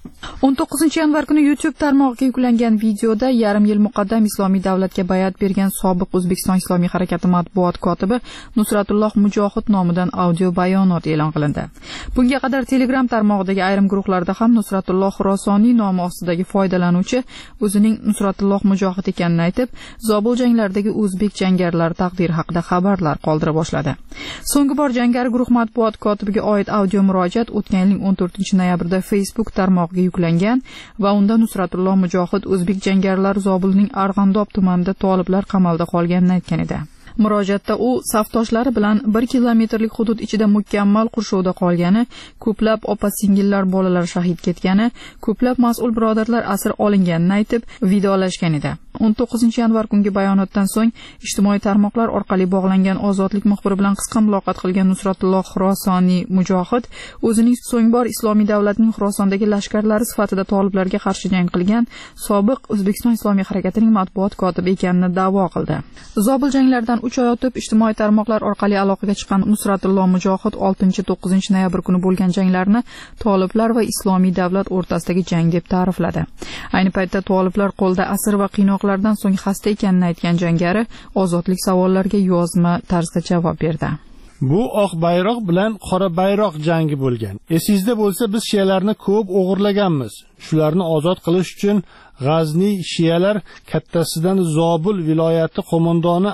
19-yanvar kuni YouTube tarmog'iga yuklangan videoda yarim yil muqaddam Islomiy davlatga bay'at bergan sobiq O'zbekiston Islomiy harakati matbuot kotibi Nusratulloh Mujohid nomidan audio bayonot e'lon qilindi. Bunga qadar Telegram tarmog'idagi ayrim guruhlarda ham Nusratulloh Xurosoniy nomi ostidagi foydalanuvchi o'zining Nusratulloh Mujohid ekanini aytib, Zobul janglaridagi o'zbek jangarilari taqdiri haqida xabarlar qoldira boshladi. So'nggi bor jangari guruh matbuot kotibiga oid audio murojaat o'tgan yilning 14-noyabrda Facebook tarmog'iga yuklangan va unda Nusratulloh Mujohid o'zbek jangarilari Zobulning Arg'andob tumanida toliblar qamalda qolganini aytgan edi. Murojaatda u safdoshlari bilan 1 kilometrlik hudud ichida mukammal qurshovda qolgani, ko'plab opa-singillar bolalar shahid ketgani, ko'plab mas'ul birodarlar asir olinganini aytib, vidolashgan edi. 19-yanvar kungi bayonotdan so'ng ijtimoiy tarmoqlar orqali bog'langan ozodlik muxbiri bilan qisqa muloqot qilgan Nusratulloh Xurosoniy Mujohid o'zining so'nggi bor Islomiy davlatning Xurosondagi lashkarlari sifatida toliblarga qarshi jang qilgan sobiq O'zbekiston Islomiy harakatining matbuot kotibi ekanini da'vo qildi. Zobul janglaridan 3 oy o'tib ijtimoiy tarmoqlar orqali aloqaga chiqqan Nusratulloh Mujohid 6-9-noyabr kuni bo'lgan janglarni toliblar va Islomiy davlat o'rtasidagi jang deb ta'rifladi. Ayni paytda toliblar qo'lda asir va qiynoqlardan so'ng xasta ekanini aytgan jangari ozodlik savollariga yozma tarzda javob berdi. Bu oq bayroq bilan qora bayroq jangi bo'lgan. Esingizda bo'lsa, biz shiyalarni ko'p o'g'irlaganmiz. Shularni ozod qilish uchun G'azni shiyalar kattasidan Zobul viloyati qo'mondoni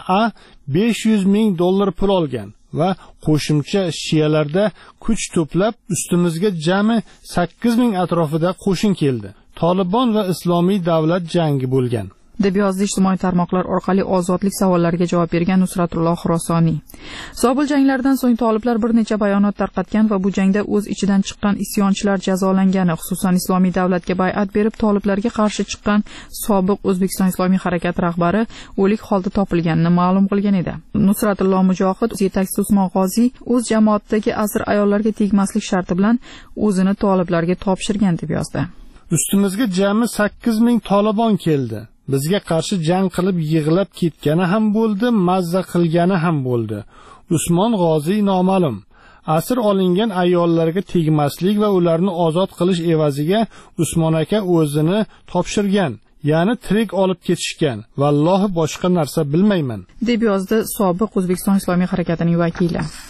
$500 ming pul olgan va qo'shimcha shiyalarda kuch to'plab ustimizga jami 8 ming atrofida qo'shin keldi. Tolibon va Islomiy davlat jangi bo'lgan. deb yozdi ijtimoiy tarmoqlar orqali ozodlik savollariga javob bergan Nusratulloh Xurosoniy. Zobul janglaridan so'ng toliblar bir necha bayonot tarqatgan va bu jangda o'z ichidan chiqqan isyonchilar jazolangani, xususan Islomiy davlatga bay'at berib toliblarga qarshi chiqqan sobiq O'zbekiston Islomiy harakati rahbari o'lik holda topilganini ma'lum qilgan edi. Nusratulloh Mujohid yetakchisi Usmon G'oziy o'z jamoatidagi asir ayollarga tegmaslik sharti bilan o'zini toliblarga topshirgan deb yozdi. Ustimizga jami 8 ming Tolibon keldi. Bizga qarshi jang qilib yig'lab ketgani ham bo'ldi, mazza qilgani ham bo'ldi. Usmon G'oziy noma'lum. Asir olingan ayollarga tegmaslik va ularni ozod qilish evaziga Usmon aka o'zini topshirgan. Ya'ni tirik olib ketishgan. Vallohi boshqa narsa bilmayman, deb yozdi sobiq O'zbekiston Islomiy harakatining vakili.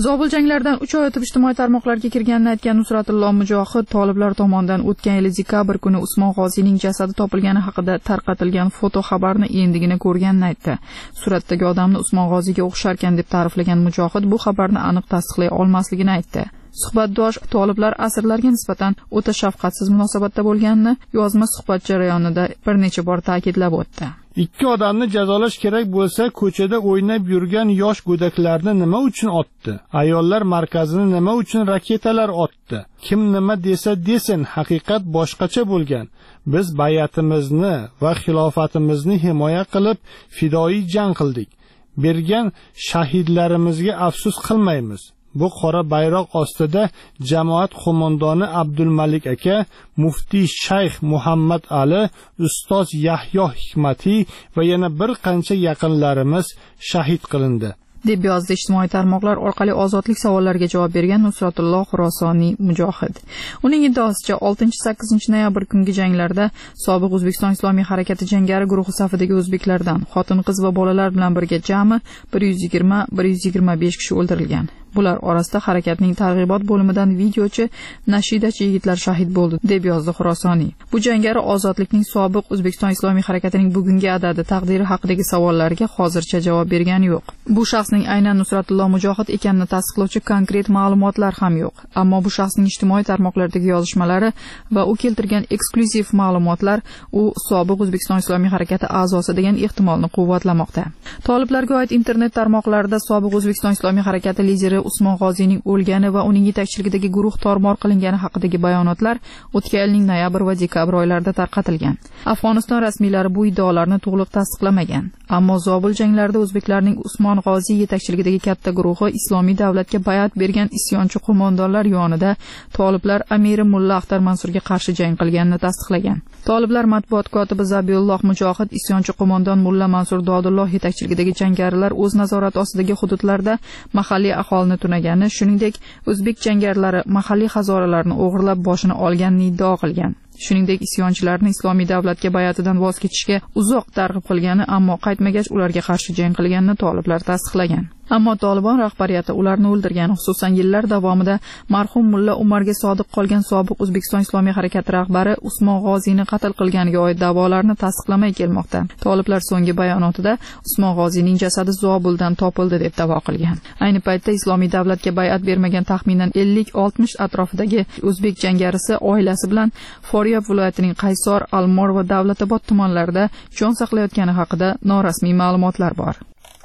Zobul janglardan 3 oy o'tib ijtimoiy tarmoqlarga kirganini aytgan Nusratullo Mujohid toliblar tomonidan o'tgan yil dekabr kuni Usmon G'oziyning jasadi topilgani haqida tarqatilgan foto xabarni endigina ko'rganini aytdi. Suratdagi odamni Usmon G'oziyga o'xsharkan deb ta'riflagan Mujohid bu xabarni aniq tasdiqlay olmasligini aytdi. Suhbatdosh toliblar asirlarga nisbatan o'ta shafqatsiz munosabatda bo'lganini yozma suhbat jarayonida bir necha bor ta'kidlab o'tdi. Ikki odamni jazolash kerak bo'lsa, ko'chada o'ynab yurgan yosh go'daklarni nima uchun otdi? Ayollar markazini nima uchun raketalar otdi? Kim nima desa desin, haqiqat boshqacha bo'lgan. Biz bay'atimizni va xilofatimizni himoya qilib, fidoyi jang qildik. Bergan shahidlarimizga afsus qilmaymiz. Bu qora bayroq ostida jamoat qo'mondoni Abdulmalik aka, muftiy Shayx Muhammad Ali, ustoz Yahyo Hikmatiy va yana bir qancha yaqinlarimiz shahid qilindi. deb yozdi ijtimoiy tarmoqlar orqali ozodlik savollariga javob bergan Nusratulloh Xurosoniy Mujohid. Uning iddaosicha 6-8 noyabr kungi janglarda sobiq O'zbekiston Islomiy harakati jangari guruhi safidagi o'zbeklardan xotin-qiz va bolalar bilan birga jami 120-125 kishi o'ldirilgan. Bular orasida harakatning targ'ibot bo'limidan videochi, nashidachi yigitlar shahid bo'ldi, deb yozdi Xurosoniy. Bu jangari ozodlikning sobiq O'zbekiston Islomiy harakatining bugungi adadi taqdiri haqidagi savollarga hozircha javob bergani yo'q. Bu shaxsning aynan Nusratulloh Mujohid ekanini tasdiqlovchi konkret ma'lumotlar ham yo'q. Ammo bu shaxsning ijtimoiy tarmoqlardagi yozishmalari va u keltirgan eksklyuziv ma'lumotlar u sobiq O'zbekiston Islomiy harakati a'zosi degan ehtimolni quvvatlamoqda. Toliblarga oid internet tarmoqlarida sobiq O'zbekiston Islomiy harakati lideri Usmon G'oziyning o'lgani va uning yetakchiligidagi guruh tormor qilingani haqidagi bayonotlar o'tgan yilning noyabr va dekabr oylarida tarqatilgan. Afg'oniston rasmiylari bu iddaolarni to'liq tasdiqlamagan. Ammo Zobul janglarida o'zbeklarning Usmon G'oziy yetakchiligidagi katta guruhi islomiy davlatga bay'at bergan isyonchi qo'mondonlar yonida toliblar amiri Mulla Axtar Mansurga qarshi jang qilganini tasdiqlagan. Toliblar matbuot kotibi Zabiulloh Mujohid isyonchi qo'mondon Mulla Mansur Dodulloh yetakchiligidagi jangarilar o'z nazorati ostidagi hududlarda mahalliy aholini tunagani, shuningdek o'zbek jangarilari mahalliy hazoralarni o'g'irlab boshini olganini iddao qilgan. Shuningdek, isyonchilarni islomiy davlatga bay'atidan voz kechishga uzoq targ'ib qilgani, ammo qaytmagach ularga qarshi jang qilganini toliblar tasdiqlagan. Ammo Tolibon rahbariyati ularni o'ldirgan, xususan yillar davomida marhum Mulla Umarga sodiq qolgan sobiq O'zbekiston Islomiy harakati rahbari Usmon G'oziyni qatl qilganiga oid da'volarni tasdiqlamay kelmoqda. Toliblar so'nggi bayonotida Usmon G'oziyning jasadi Zobuldan topildi deb da'vo qilgan. Ayni paytda islomiy davlatga bay'at bermagan taxminan 50-60 atrofidagi o'zbek jangarisi oilasi bilan Faryab viloyatining Qaysor, Almor va Davlatobod tumanlarida jon saqlayotgani haqida norasmiy ma'lumotlar bor.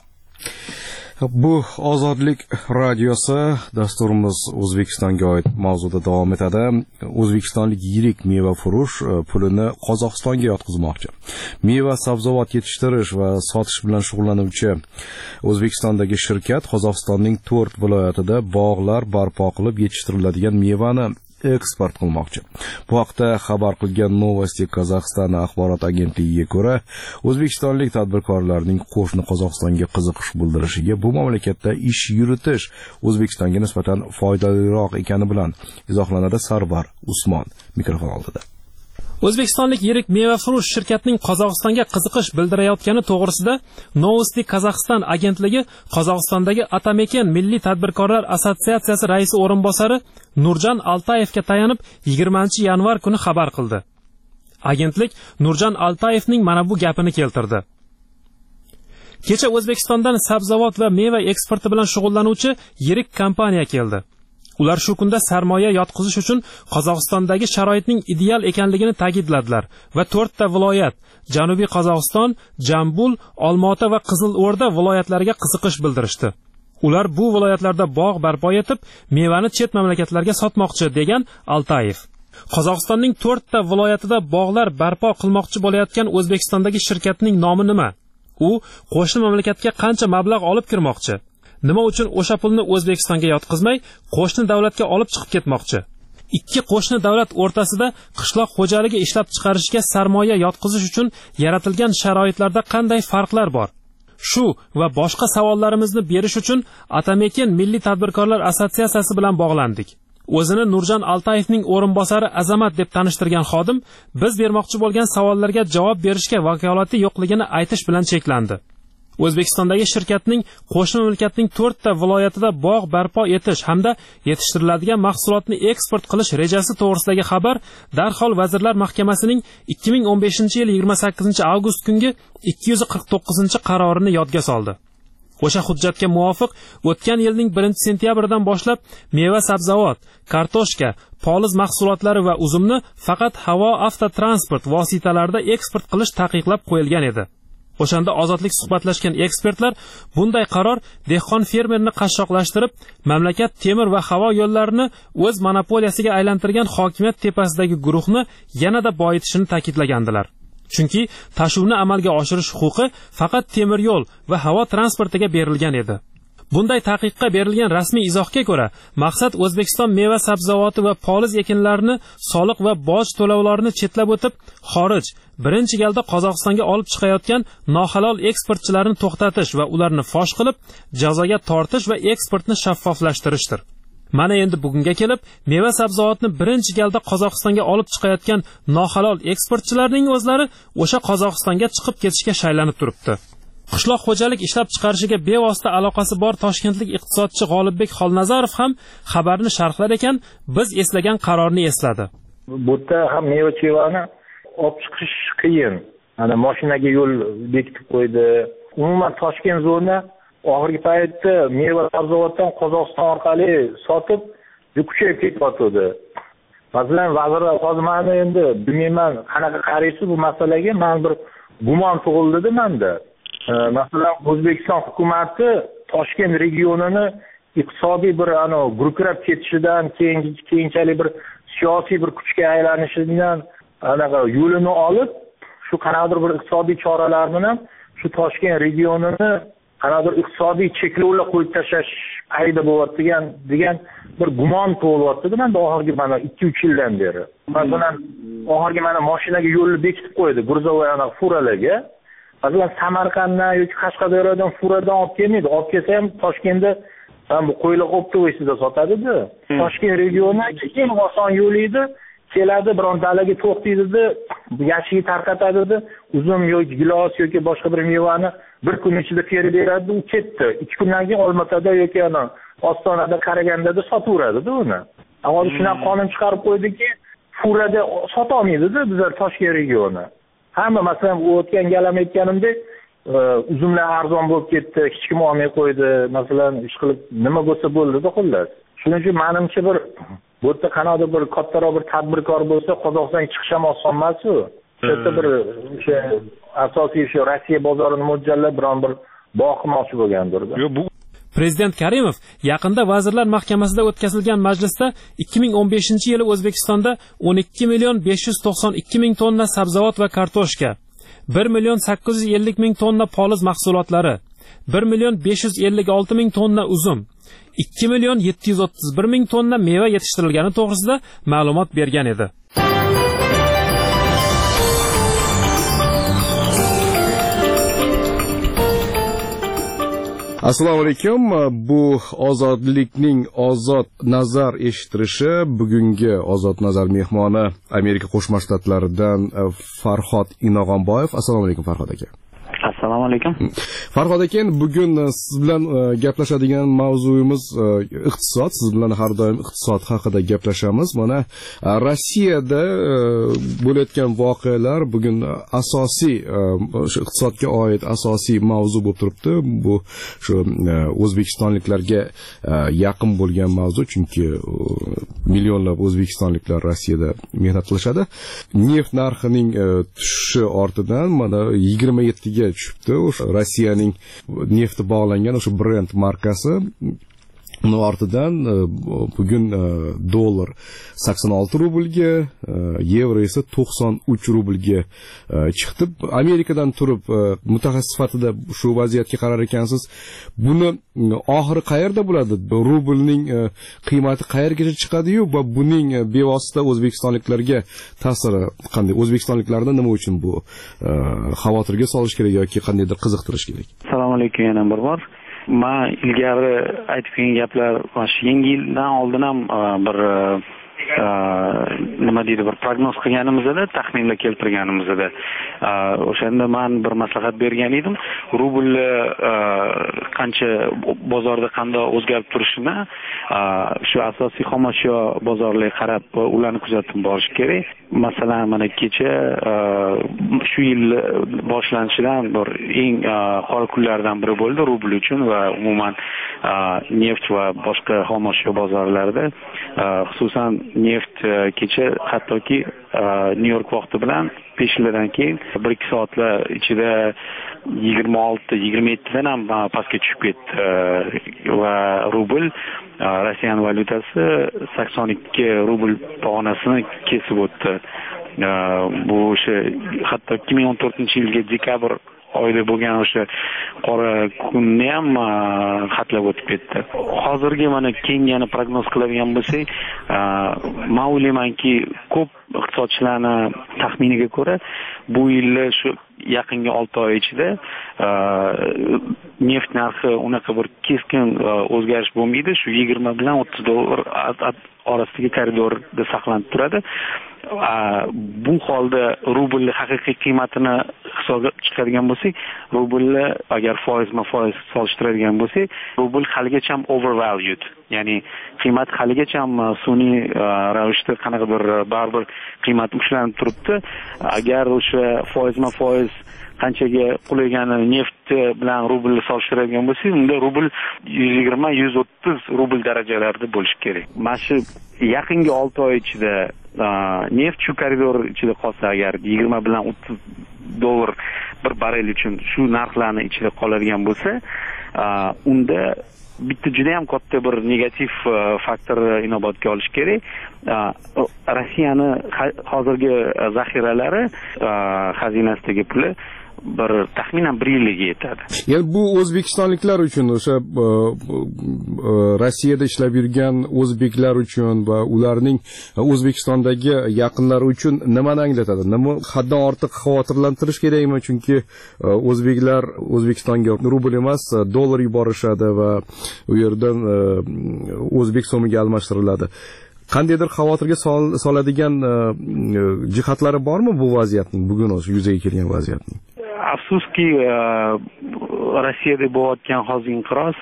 Bu Ozodlik radiosi, dasturimiz O'zbekistonga oid mavzuda davom etadi. O'zbekistonlik yirik meva furush pulini Qozog'istonga yotqizmoqchi. Meva sabzavot yetishtirish va sotish bilan shug'ullanuvchi O'zbekistondagi shirkat Qozog'istonning 4 viloyatida bog'lar barpo qilib yetishtiriladigan mevani eksport qilmoqchi. Bu haqda xabar qilgan Novosti Qozog'iston axborot agentligiga ko'ra, o'zbekistonlik tadbirkorlarning qo'shni Qozog'istonga qiziqish bildirishiga bu mamlakatda ish yuritish O'zbekistonga nisbatan foydaliroq ekani bilan izohlanadi Sarvar Usmon mikrofon oldida. O'zbekistonlik yirik meva furush shirkatining Qozog'istonga qiziqish bildirayotgani to'g'risida Novosti Qozog'iston agentligi Qozog'istondagi Atameken Milliy tadbirkorlar assotsiatsiyasi raisi o'rinbosari Nurjan Altayevga tayanib 20-yanvar kuni xabar qildi. Agentlik Nurjan Altayevning mana bu gapini keltirdi. Kecha O'zbekistondan sabzavot va meva eksporti bilan shug'ullanuvchi yirik kompaniya keldi. Ular shu kunda sarmoya yotqizish uchun Qozog'istondagi sharoitning ideal ekanligini ta'kidladilar va 4 ta viloyat, Janubiy Qozog'iston, Jambul, Olmaota va Qizilo'rda viloyatlariga qiziqish bildirishdi. Ular bu viloyatlarda bog' barpo etib, mevani chet mamlakatlarga sotmoqchi degan Altayev. Qozog'istonning 4 ta viloyatida bog'lar barpo qilmoqchi bo'layotgan O'zbekistondagi shirkatning nomi nima? U qo'shni mamlakatga qancha mablag' olib kirmoqchi? Nima uchun o'sha pulni O'zbekistonga yotqizmay, qo'shni davlatga olib chiqib ketmoqchi? Ikki qo'shni davlat o'rtasida qishloq xo'jaligi ishlab chiqarishga sarmoya yotqizish uchun yaratilgan sharoitlarda qanday farqlar bor? Shu va boshqa savollarimizni berish uchun Atameken Milliy tadbirkorlar assotsiatsiyasi bilan bog'landik. O'zini Nurjan Altayevning o'rinbosari Azamat deb tanishtirgan xodim biz bermoqchi bo'lgan savollarga javob berishga vakolati yo'qligini aytish bilan cheklandi. O'zbekistondagi shirkatning qo'shni mamlakatning 4 ta viloyatida bog' barpo etish hamda yetishtiriladigan mahsulotni eksport qilish rejasi to'g'risidagi xabar darhol Vazirlar Mahkamasining 2015-yil 28-avgust kungi 249-qarorini yodga soldi. O'sha hujjatga muvofiq o'tgan yilning 1-sentyabridan boshlab meva sabzavot, kartoshka, poliz mahsulotlari va uzumni faqat havo avtotransport vositalarida eksport qilish taqiqlab qo'yilgan edi. O'shanda Ozodlik suhbatlashgan ekspertlar bunday qaror dehqon fermerni qashshoqlashtirib, mamlakat temir va havo yo'llarini o'z monopoliyasiga aylantirgan hokimiyat tepasidagi guruhni yanada boyitishini ta'kidlagandilar. Chunki tashuvni amalga oshirish huquqi faqat temir yo'l va havo transportiga berilgan edi. Bunday taqiqqa berilgan rasmiy izohga ko'ra, maqsad O'zbekiston meva sabzavoti va poliz ekinlarini soliq va boj to'lovlarini chetlab o'tib, xorij birinchi galda Qozog'istonga olib chiqayotgan nohalol eksportchilarni to'xtatish va ularni fosh qilib, jazoga tortish va eksportni shaffoflashtirishdir. Mana endi bugunga kelib, meva sabzavotni birinchi galda Qozog'istonga olib chiqayotgan nohalol eksportchilarning o'zlari o'sha Qozog'istonga chiqib ketishga shaylanib turibdi. Qishloq xo'jalik ishlab chiqarishiga bevosita aloqasi bor toshkentlik iqtisodchi G'olibbek Xolnazarov ham xabarni sharhlar ekan, biz eslagan qarorni esladi. Bu yerda ham meva-chevani olib chiqish qiyin. Mana mashinaga yo'l bekitib qo'ydi. Umuman Toshkent zona oxirgi paytda meva sabzavotdan Qozog'iston orqali sotib kuchayib ketyapti. Masalan, vazirlar hozir mana endi bilmayman qanaqa qaraysiz bu masalaga, men bir gumon tug'ildi menda. Masalan, O'zbekiston hukumatı Toshkent regionini iqtisodiy bir gurukrab ketishidan, keyinchalik bir siyosiy bir kuchga aylanishidan anaqa yo'lini olib, shu qanaqadir bir iqtisodiy choralar bilan shu Toshkent regionini qanaqadir iqtisodiy cheklovlar qo'yib tashlash paydo bo'layotgan degan bir gumon tug'ilyapti menda oxirgi mana 2-3 yildan beri. Masalan, oxirgi mana mashinaga yo'lni bekitib qo'ydi, Gurzovoy anaqa furalarga. Masalan, Samarqanddan yoki Qashqadaryodan furadan olib kelmaydi. Olib kelsa ham Toshkentda bu qo'yliq optovoysida sotadi-da. Toshkent regioni eng oson yo'li edi. Keladi, biron dalaga to'xtaydi-da, yashiga tarqatadi-da, uzum yoki gilos yoki boshqa bir mevani bir kun ichida terib beradi, u ketdi. 2 kundan keyin Olmaotada yoki Ostonada, Qaragandada sotaveradi-da uni. Hozir shunaqa qonun chiqarib qo'ydiki, furada sota olmaydi-da bizlar Toshkent regioni. Hamma masalan o'tgan galam aytganimdek, uzumlar arzon bo'lib ketdi, hech kim olmay qo'ydi. Masalan, ish qilib nima bo'lsa bo'ldi-da xullas. Shuning uchun menimcha bir bu yerda qanaqadir bir kattaroq bir tadbirkor bo'lsa, Qozog'istonga chiqish ham oson emas-ku. O'sha bir o'sha asosiy shu Rossiya bozorini mo'ljallab biron bir boqmoqchi bo'lgandir-da. Prezident Karimov yaqinda Vazirlar Mahkamasida o'tkazilgan majlisda 2015-yili O'zbekistonda 12,592,000 tonna sabzavot va kartoshka, 1,850,000 tonna poliz mahsulotlari, 1,556,000 tonna uzum, 2,731,000 tonna meva yetishtirilgani to'g'risida ma'lumot bergan edi. Assalomu alaykum. Bu Ozodlikning ozod nazar eshittirishi. Bugungi ozod nazar mehmoni Amerika Qo'shma Shtatlaridan Farhod Inog'onboyev. Assalomu alaykum Farhod aka. Assalomu alaykum. Farhod aka, bugun siz bilan gaplashadigan mavzuyimiz iqtisod. Siz bilan har doim iqtisod haqida gaplashamiz. Mana Rossiyada bo'layotgan voqealar bugun asosiy shu iqtisodga oid asosiy mavzu bo'lib turibdi. Bu shu o'zbekistonliklarga yaqin bo'lgan mavzu, chunki millionlab o'zbekistonliklar Rossiyada mehnat qilishadi. Neft narxining tushishi ortidan mana 27 ga tushibdi. O'sha Rossiyaning nefti bog'langan o'sha Brent markasi. Uni ortidan bugun dollar 86 rublga, yevro esa 93 rublga chiqdi. Amerikadan turib mutaxassis sifatida shu vaziyatga qarar ekansiz. Buni oxiri qayerda bo'ladi? Rublning qiymati qayergacha chiqadi-yu va buning bevosita o'zbekistonliklarga ta'siri qanday? O'zbekistonliklarni nima uchun bu xavotirga solish kerak yoki qandaydir qiziqtirish kerak? Assalomu alaykum yana bir bor. Men ilgari aytgan gaplar shu yangi yildan oldin ham bir nima deydi, bir prognoz qilganimizda, taxminlar keltirganimizda o'shanda men bir maslahat bergan edim. Rublni qancha bozorda qanday o'zgarib turishini shu asosiy xomashyo bozorlarga qarab ularni kuzatib borish kerak. Masalan, mana kecha shu yil boshlanishidan bir eng qora kunlardan biri bo'ldi rubl uchun va umuman neft va boshqa xomashyo bozorlarida, xususan neft kecha hattoki Nyu-York vaqti bilan peshinlardan keyin 1-2 soatlar ichida 26-27 dan ham pastga tushib ketdi va rubl Rossiya valyutasi 82 rubl pog'onasini kesib o'tdi. Bu o'sha hatto 2014-yilgi dekabr oyda bo'lgan o'sha qora kunni ham xatlab o'tib ketdi. Hozirgi mana keyingani prognoz qiladigan bo'lsak, men o'ylaymanki ko'p iqtisodchilarni taxminiga ko'ra bu yil shu yaqingi 6 oy ichida neft narxi unaqa bir keskin o'zgarish bo'lmaydi. Shu 20 bilan 30 dollar orasidagi koridorda saqlanib turadi. Bu holda rublni haqiqiy qiymatini hisobga chiqargan bo'lsak, rublni agar foiz solishtiradigan bo'lsak, rubl haligacha ham overvalued, ya'ni qiymat haligacha ham sun'iy ravishda qanaqadir baribir qiymat ushlanib turibdi. Agar o'sha foiz qanchaga qulaygani neft bilan rublni solishtiradigan bo'lsak, unda rubl 120-130 rubl darajalarida bo'lishi kerak. Mana shu yaqingi 6 oy ichida neft shu koridor ichida qolsa, agar 20 bilan 30 dollar bir barrel uchun shu narxlarni ichida qoladigan bo'lsa, unda bitta juda ham katta bir negativ faktor inobatga olish kerak. Rossiyani hozirgi zaxiralari, xazinasidagi puli bir taxminan 1 yilga yetadi. Ya'ni bu o'zbekistonliklar uchun, o'sha Rossiyada ishlab yurgan o'zbeklar uchun va ularning O'zbekistondagi yaqinlari uchun nimani anglatadi? Nima haddan ortiq xavotirlantirish kerakmi? Chunki o'zbeklar O'zbekistonga rubl emas, dollar yuborishadi va u yerdan o'zbek so'miga almashtiriladi. Qandaydir xavotirga soladigan jihatlari bormi bu vaziyatning, bugun yuzaga kelgan vaziyatning? Afsuski, Rossiyada bo'layotgan hozirgi inqiroz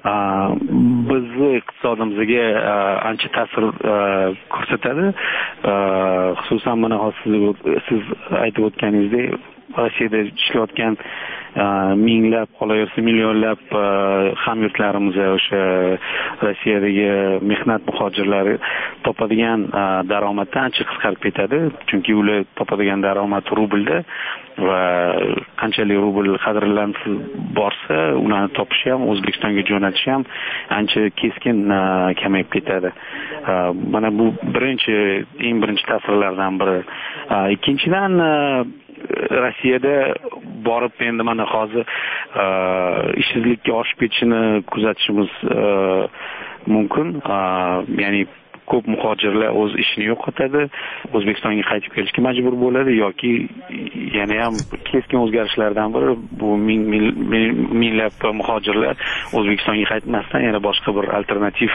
bizni iqtisodimizga ancha ta'sir ko'rsatadi. Xususan mana siz aytib o'tganingizdek, Rossiyada ishlayotgan minglab, qolaversa millionlab hamyurtlarimiz o'sha Rossiyadagi mehnat muhojirlari topadigan daromaddan ancha qisqarib ketadi. Chunki ular topadigan daromad rublda va qanchalik rubl qadrlanib borsa, ularni topishi ham, O'zbekistonga jo'natishi ham ancha keskin kamayib ketadi. Mana bu eng birinchi ta'sirlardan biri. Ikkinchidan, Rossiyada borib endi mana hozir ishsizlikka oshib ketishini kuzatishimiz mumkin. Ya'ni ko'p muhojirlar o'z ishini yo'qotadi, O'zbekistonga qaytib kelishga majbur bo'ladi yoki yana ham keskin o'zgarishlardan biri bu minglab muhojirlar O'zbekistonga qaytmasdan yana boshqa bir alternativ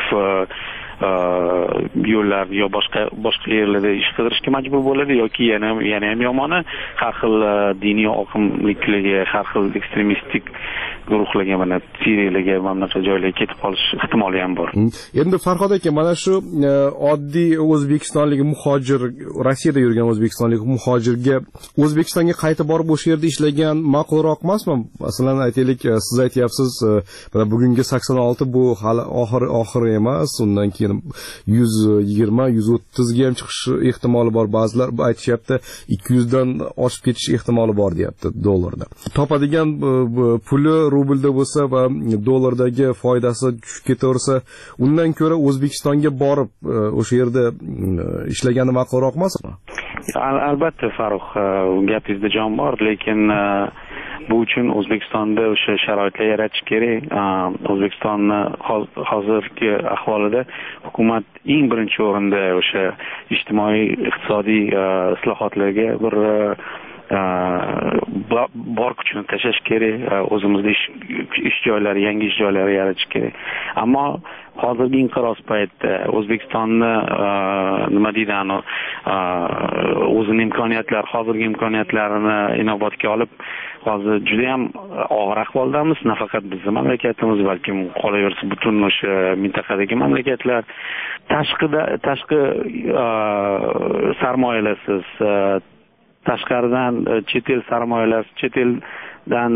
yo'llar yo boshqa yerlarda ish qidirishga majbur bo'ladi yoki yana ham yomoni har xil diniy oqimliklarga, har xil ekstremistik guruhlarga, mana Siriyaga, mana shu joylarga ketib qolish ehtimoli ham bor. Endi Farhod aka, mana shu oddiy o'zbekistonlik muhojir, Rossiyada yurgan o'zbekistonlik muhojirga O'zbekistonga qaytib borib o'sha yerda ishlagan ma'qulroq emasmi? Masalan, aytaylik, siz aytyapsiz, mana bugungi 86 bu hali oxiri emas, undan keyin 120-130 ga ham chiqish ehtimoli bor. Ba'zilar aytishyapti 200 dan oshib ketish ehtimoli bor, deyapti dollarda. Topadigan puli rublda bo'lsa va dollardagi foydasi tushib ketaversa, undan ko'ra O'zbekistonga borib o'sha yerda ishlagani ma'qulroq emasmi? Albatta Farruh, gapingizda jon bor, lekin bu uchun O'zbekistonda o'sha sharoitlar yaratish kerak. O'zbekistonni hozirgi ahvolida hukumat eng birinchi o'rinda o'sha ijtimoiy iqtisodiy islohotlarga bir bor kuchini tashlash kerak, o'zimizda ish joylari, yangi ish joylari yaratish kerak. Ammo hozirgi inqiroz paytida O'zbekistonni nima deydi, o'zining hozirgi imkoniyatlarini inobatga olib, hozir juda ham og'ir ahvoldamiz. Nafaqat bizning mamlakatimiz, balki qolaversa butun o'sha mintaqadagi mamlakatlar. Tashqi sarmoyalarsiz, tashqaridan chet el sarmoyalari, chet eldan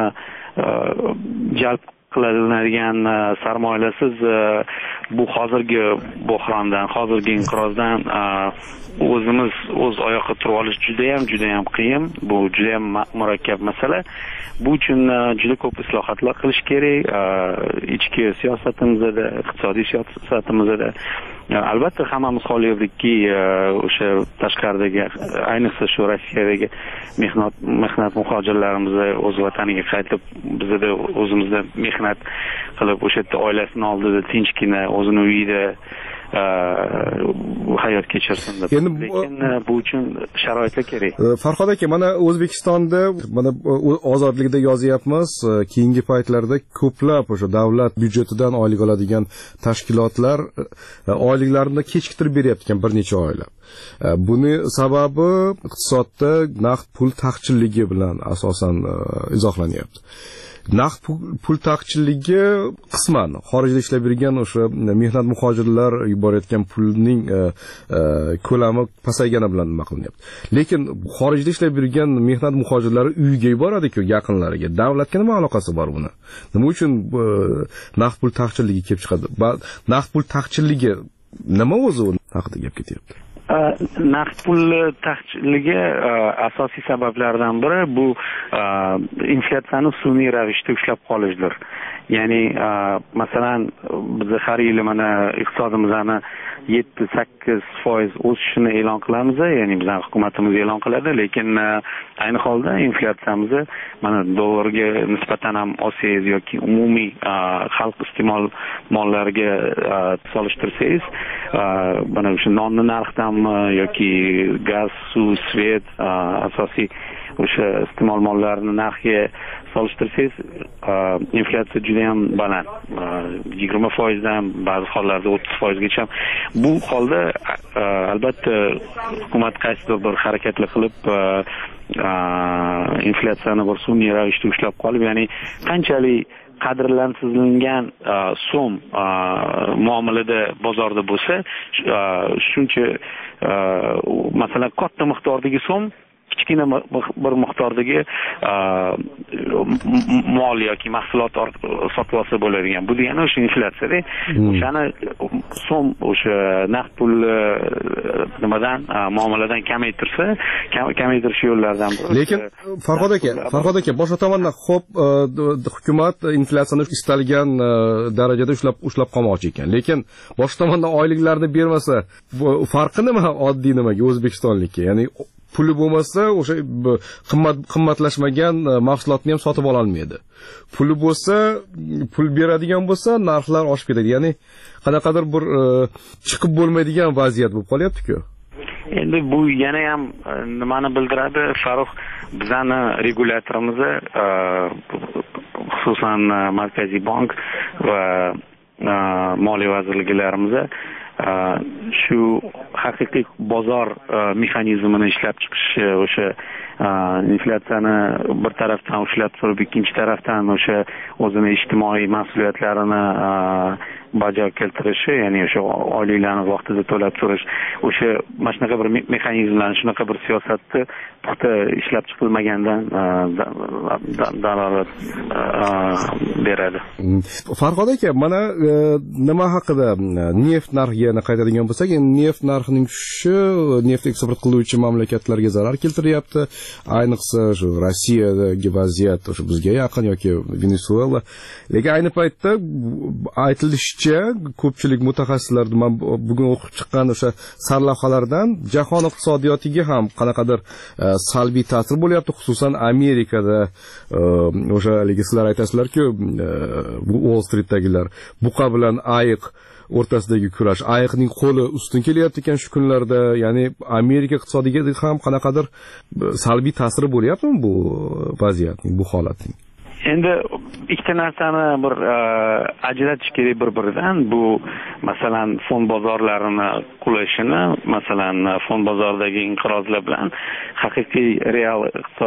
jalb qilinadigan sarmoyalarsiz bu hozirgi bo'hrondan, hozirgi inqirozdan o'z oyoqqa turib olish juda ham qiyin. Bu juda ham murakkab masala. Bu uchun juda ko'p islohotlar qilish kerak. Ichki siyosatimizda, iqtisodiy siyosatimizda albatta hammamiz xohlayapmizki, o'sha tashqaridagi, ayniqsa shu Rossiyadagi mehnat muhojirlarimiz o'z vataniga qaytib, bizda o'zimizda mehnat qilib, o'sha yerda oilasini oldida tinchgina o'zini uyida hayot kechirsin deb. Lekin bu uchun sharoitlar kerak. Farhod aka, mana O'zbekistonda mana ozodlikda yozyapmiz, keyingi paytlarda ko'plab o'sha davlat byudjetidan oylik oladigan tashkilotlar oyliklarini kechiktirib beryapti bir necha oylab. Buni sababi iqtisodda naqd pul taqchilligi bilan asosan izohlanyapti. Naqd pul taqchilligi qisman xorijda ishlab yurgan o'sha mehnat muhojirlar yuborayotgan pulning ko'lami pasaygani bilan nima qilinyapti. Lekin xorijda ishlab yurgan mehnat muhojirlari uyiga yuboradi-ku, yaqinlariga. Davlatga nima aloqasi bor buni? Nima uchun naqd pul taqchilligi kelib chiqadi? Naqd pul taqchilligi nima o'zi haqida gap ketyapti? Naqd pul taqchilligi asosiy sabablardan biri bu inflyatsiyani sun'iy ravishda ushlab qolishdir. Ya'ni masalan biz har yili mana iqtisodimizni 7-8% o'sishini e'lon qilamiz, ya'ni bizning hukumatimiz e'lon qiladi, lekin ayni holda inflyatsiyamizni mana dollarga nisbatan ham Osiyo yoki umumiy xalq iste'mol mollariga solishtirsangiz, mana o'sha nonni narxidanmi yoki gaz, suv, svet, asosiy o'sha iste'mol mollarining narxiga solishtirsangiz, inflyatsiya juda ham baland. 20% dan ba'zi hollarda 30% gacha. Bu holda albatta hukumat qaysidir bir harakatlar qilib inflyatsiyani bir sun'iy ravishda ushlab qolib, ya'ni qanchalik qadrlantirilgan so'm muomalada bozorda bo'lsa, shuncha masalan katta miqdordagi so'm kichkina bir miqdordagi mol yoki mahsulot sotib olsa bo'ladigan. Bu degani o'sha inflyatsiyada o'shani so'm o'sha naqd pul nimadan muomaladan kamaytirish yo'llaridan biri. Lekin Farhod aka, boshqa tomondan xo'p, hukumat inflyatsiyani istalgan darajada ushlab qolmoqchi ekan. Lekin boshqa tomondan oyliklarni bermasa, farqi nima oddiy nimaga O'zbekistonlikka? Ya'ni puli bo'lmasa, o'sha qimmatlashmagan mahsulotni ham sotib ola olmaydi. Puli bo'lsa, pul beradigan bo'lsa, narxlar oshib ketadi. Ya'ni qanaqadir bir chiqib bo'lmaydigan vaziyat bo'lib qolyapti-ku. Endi bu yana ham nimani bildiradi? Farruh, bizning regulyatorimiz, xususan Markaziy bank va Moliya vazirliklarimiz shu haqiqiy bozor mexanizmini ishlab chiqishi, o'sha inflyatsiyani bir tarafdan ushlab turib, ikkinchi tarafdan o'sha o'zini ijtimoiy mas'uliyatlarini bajo keltirishi, ya'ni o'sha oyliklarni vaqtida to'lab turish, o'sha mana shunaqa bir mexanizmlarni, shunaqa bir siyosatni puxta ishlab chiqilmagandan dalolat beradi. Farhod aka, mana nima haqida neft narxiga qaytadigan bo'lsak, neft narxining tushishi neft eksport qiluvchi mamlakatlarga zarar keltiryapti. Ayniqsa shu Rossiyadagi vaziyat o'sha bizga yaqin yoki Venesuela. Lekin ayni paytda aytilishicha fikrimcha ko'pchilik mutaxassislar man bugun o'qib chiqqan o'sha sarlavhalardan jahon iqtisodiyotiga ham qanaqadir salbiy ta'sir bo'lyapti, xususan Amerikada o'sha haligi sizlar aytasizlar-ku, Wall Streetdagilar buqa bilan ayiq o'rtasidagi kurash, ayiqning qo'li ustun kelyapti ekan shu kunlarda, ya'ni Amerika iqtisodiga ham qanaqadir salbiy ta'siri bo'lyaptimi bu vaziyatning, bu holatning? Endi ikkita narsani bir ajratish kerak bir-biridan. Bu masalan fond bozorlarini qulashini, masalan fond bozoridagi inqirozlar bilan haqiqiy real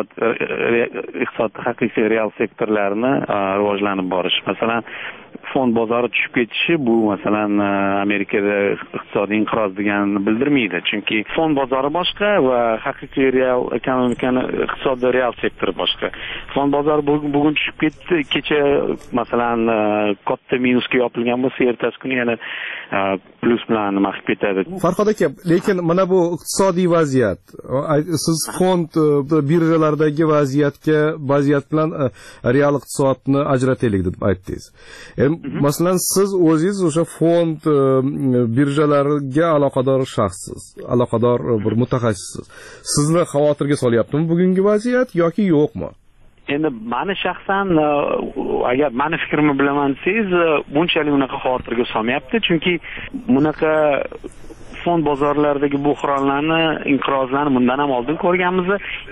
iqtisod haqiqiy real sektorlarini rivojlanib borish. Masalan fond bozori tushib ketishi bu masalan Amerikada iqtisodiy inqiroz deganini bildirmaydi. Chunki fond bozori boshqa va haqiqiy real ekonomikani iqtisodda real sektori boshqa. Fond bozori bugun tushib ketdi, kecha masalan katta minusga yopilgan bo'lsa, ertasi kuni yana plus bilan nima qilib ketadi. Farhod aka, lekin mana bu iqtisodiy vaziyat, siz fond birjalardagi vaziyat bilan real iqtisodni ajrataylik deb aytdingiz. Masalan siz o'zingiz o'sha fond birjalariga aloqador shaxssiz, aloqador bir mutaxassissiz. Sizni xavotirga solyaptimi bugungi vaziyat yoki yo'qmi? Endi meni shaxsan agar meni fikrimni bilaman desangiz, bunchalik unaqa xavotirga solmayapti, chunki bunaqa fond bozorlaridagi buhronlarni, inqirozlarni bundan ham oldin ko'rganmiz.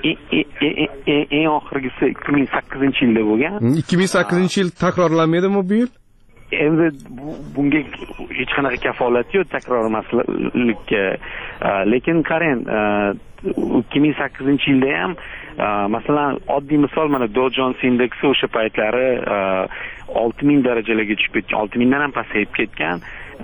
Eng oxirgisi 2008-yilda bo'lgan. 2008-yil takrorlanmaydimi bu yil? Endi bunga hech qanaqa kafolat yo'q takrorlanmaslikka. Lekin qarang, 2008-yilda ham masalan oddiy misol mana Dow Jones indeksi o'sha paytlari 6000 darajalarga tushib ketgan, 6000 dan ham pasayib ketgan.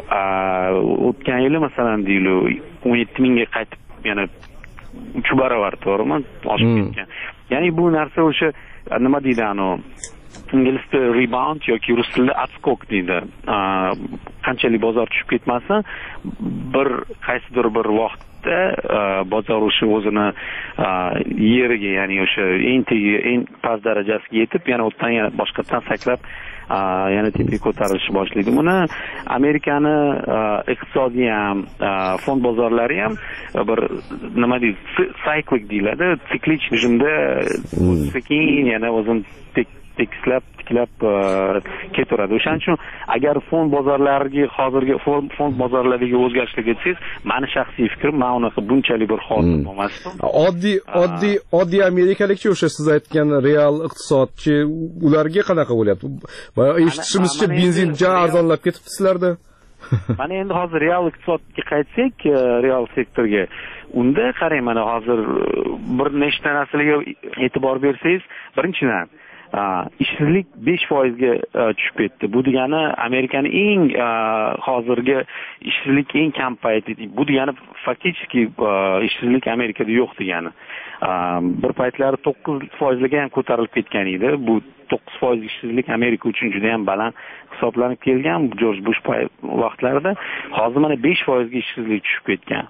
O'tgan yili masalan deylik 17000 ga qaytib yana 3 barobar, to'g'rimi? Oshib ketgan. Ya'ni bu narsa o'sha nima deydi inglizda rebound yoki rus tilida отскок deydi. Qanchalik bozor tushib ketmasin, qaysidir bir vaqtda bozor o'zini yeriga, ya'ni o'sha eng past darajasiga yetib, yana o'tdan yana boshqatdan sakrab yana tepaga ko'tarilishi boshlaydi. Buni Amerikani iqtisodiy ham, fond bozorlari ham bir nima deydi, cyclic deyiladi, siklik rejimda sekin yana o'zini tiklab ketaveradi. O'shaning uchun agar fond bozorlariga hozirgi fond bozorlaridagi o'zgarishlarga ketsangiz, meni shaxsiy fikrim, men unaqa bunchalik bir xavotir bo'lmasdim. Oddiy amerikalikchi o'sha siz aytgan real iqtisodchi, ularga qanaqa bo'lyapti? Eshitishimizcha benzin arzonlab ketibdi sizlarda. Mana endi hozir real iqtisodga qaytsak, real sektorga, unda qarang, mana hozir bir nechta narsalarga e'tibor bersangiz, birinchidan ishsizlik 5% ga tushib ketdi. Bu degani Amerikaning eng hozirgi ishsizlik eng kam payti. Bu degani faktiski ishsizlik Amerikada yo'q degani. Bir paytlari 9% ga ham ko'tarilib ketgan edi. Bu 9% ishsizlik Amerika uchun juda ham baland hisoblanib kelgan Jorj Bush vaqtlarida. Hozir mana 5% ga ishsizlik tushib ketgan.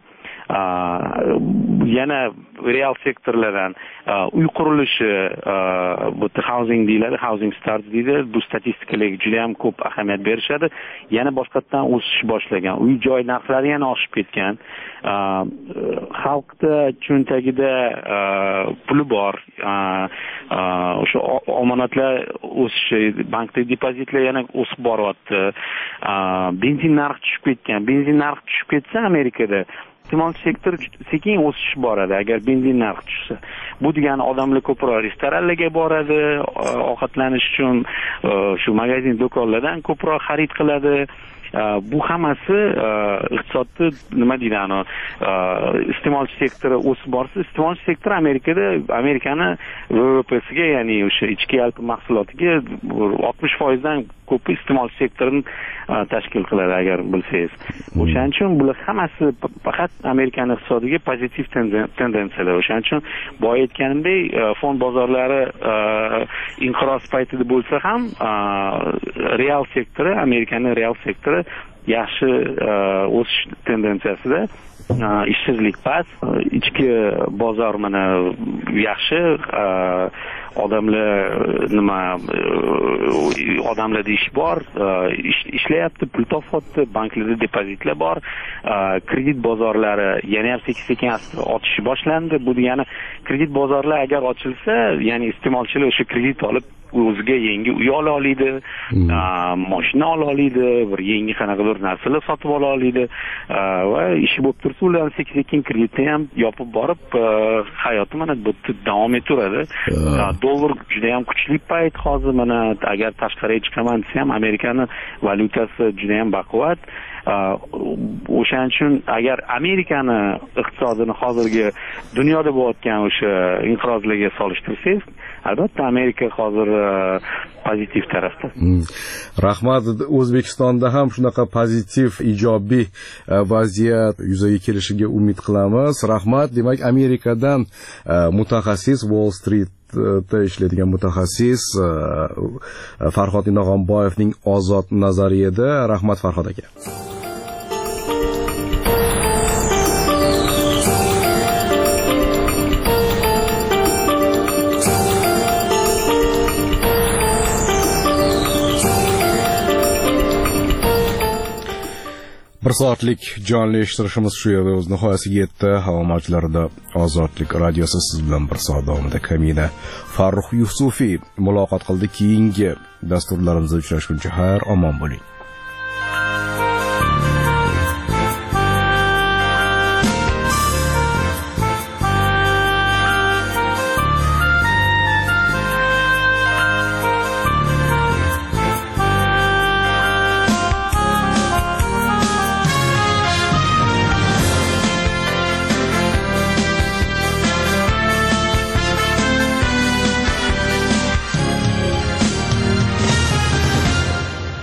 Yana real sektorlardan uy qurilishi, bu housing deyiladi, housing starts deydi. Bu statistikalarga juda ham ko'p ahamiyat berishadi. Yana boshqatdan o'sish boshlagan. Uy joy narxlari yana oshib ketgan. Xalqda cho'ntagida puli bor. O'sha omonatlar o'sishi, bankdagi depozitlar yana o'sib boryapti. Benzin narxi tushib ketgan. Benzin narxi tushib ketsa Amerikada iste'mol sektori sekin o'sish boradi agar benzin narxi tushsa. Bu degani odamlar ko'proq restoranlarga boradi, ovqatlanish uchun shu magazin do'konlardan ko'proq xarid qiladi. Bu hammasi iqtisodni nima deydi, iste'mol sektori o'sib borsa, iste'mol sektori Amerikani VVPsiga, ya'ni o'sha ichki yalpi mahsulotiga 60% dan ko'pi iste'mol sektorini tashkil qiladi agar bilsangiz. O'shaning uchun bular hammasi faqat Amerikaning iqtisodiga pozitiv tendensiyalar. O'shaning uchun boya aytganimdek, fond bozorlari inqiroz paytida bo'lsa ham real sektori, Amerikaning real sektori yaxshi o'sish tendensiyasida. Ishsizlik past, ichki bozor mana yaxshi, odamlarda ish bor, ishlayapti, pul topyapti, banklarda depozitlar bor, kredit bozorlari yana ham sekin ochish boshlandi. Bu degani kredit bozorlar agar ochilsa, ya'ni iste'molchilar o'sha kredit olib o'ziga yangi uy ola oladi, mashina ola oladi, bir yangi qanaqadir narsalar sotib ola oladi va ishi bo'lib tursa, ular sekin kreditni ham yopib borib, hayoti mana bu davom etaveradi. Dollar juda ham kuchli payt hozir, mana agar tashqariga chiqaman desa ham Amerikani valyutasi juda ham baquvvat. O'shaning uchun agar Amerikani iqtisodini hozirgi dunyoda bo'layotgan o'sha inqirozlarga solishtirsangiz, albatta Amerika hozir pozitiv tarafda. Rahmat. O'zbekistonda ham shunaqa pozitiv, ijobiy vaziyat yuzaga kelishiga umid qilamiz. Rahmat. Demak, Amerikadan mutaxassis, Wall Street ishlaydigan mutaxassis Farhod Inog'onboyevning ozod nazari edi. Rahmat Farhod aka. Bir soatlik jonli eshittirishimiz shu yerda o'z nihoyasiga yetdi. Havo mavjlarida Ozodlik radiosi siz bilan bir soat davomida Kamina Farruh Yusufiy muloqot qildi. Keyingi dasturlarimizda uchrashguncha xayr, omon bo'ling.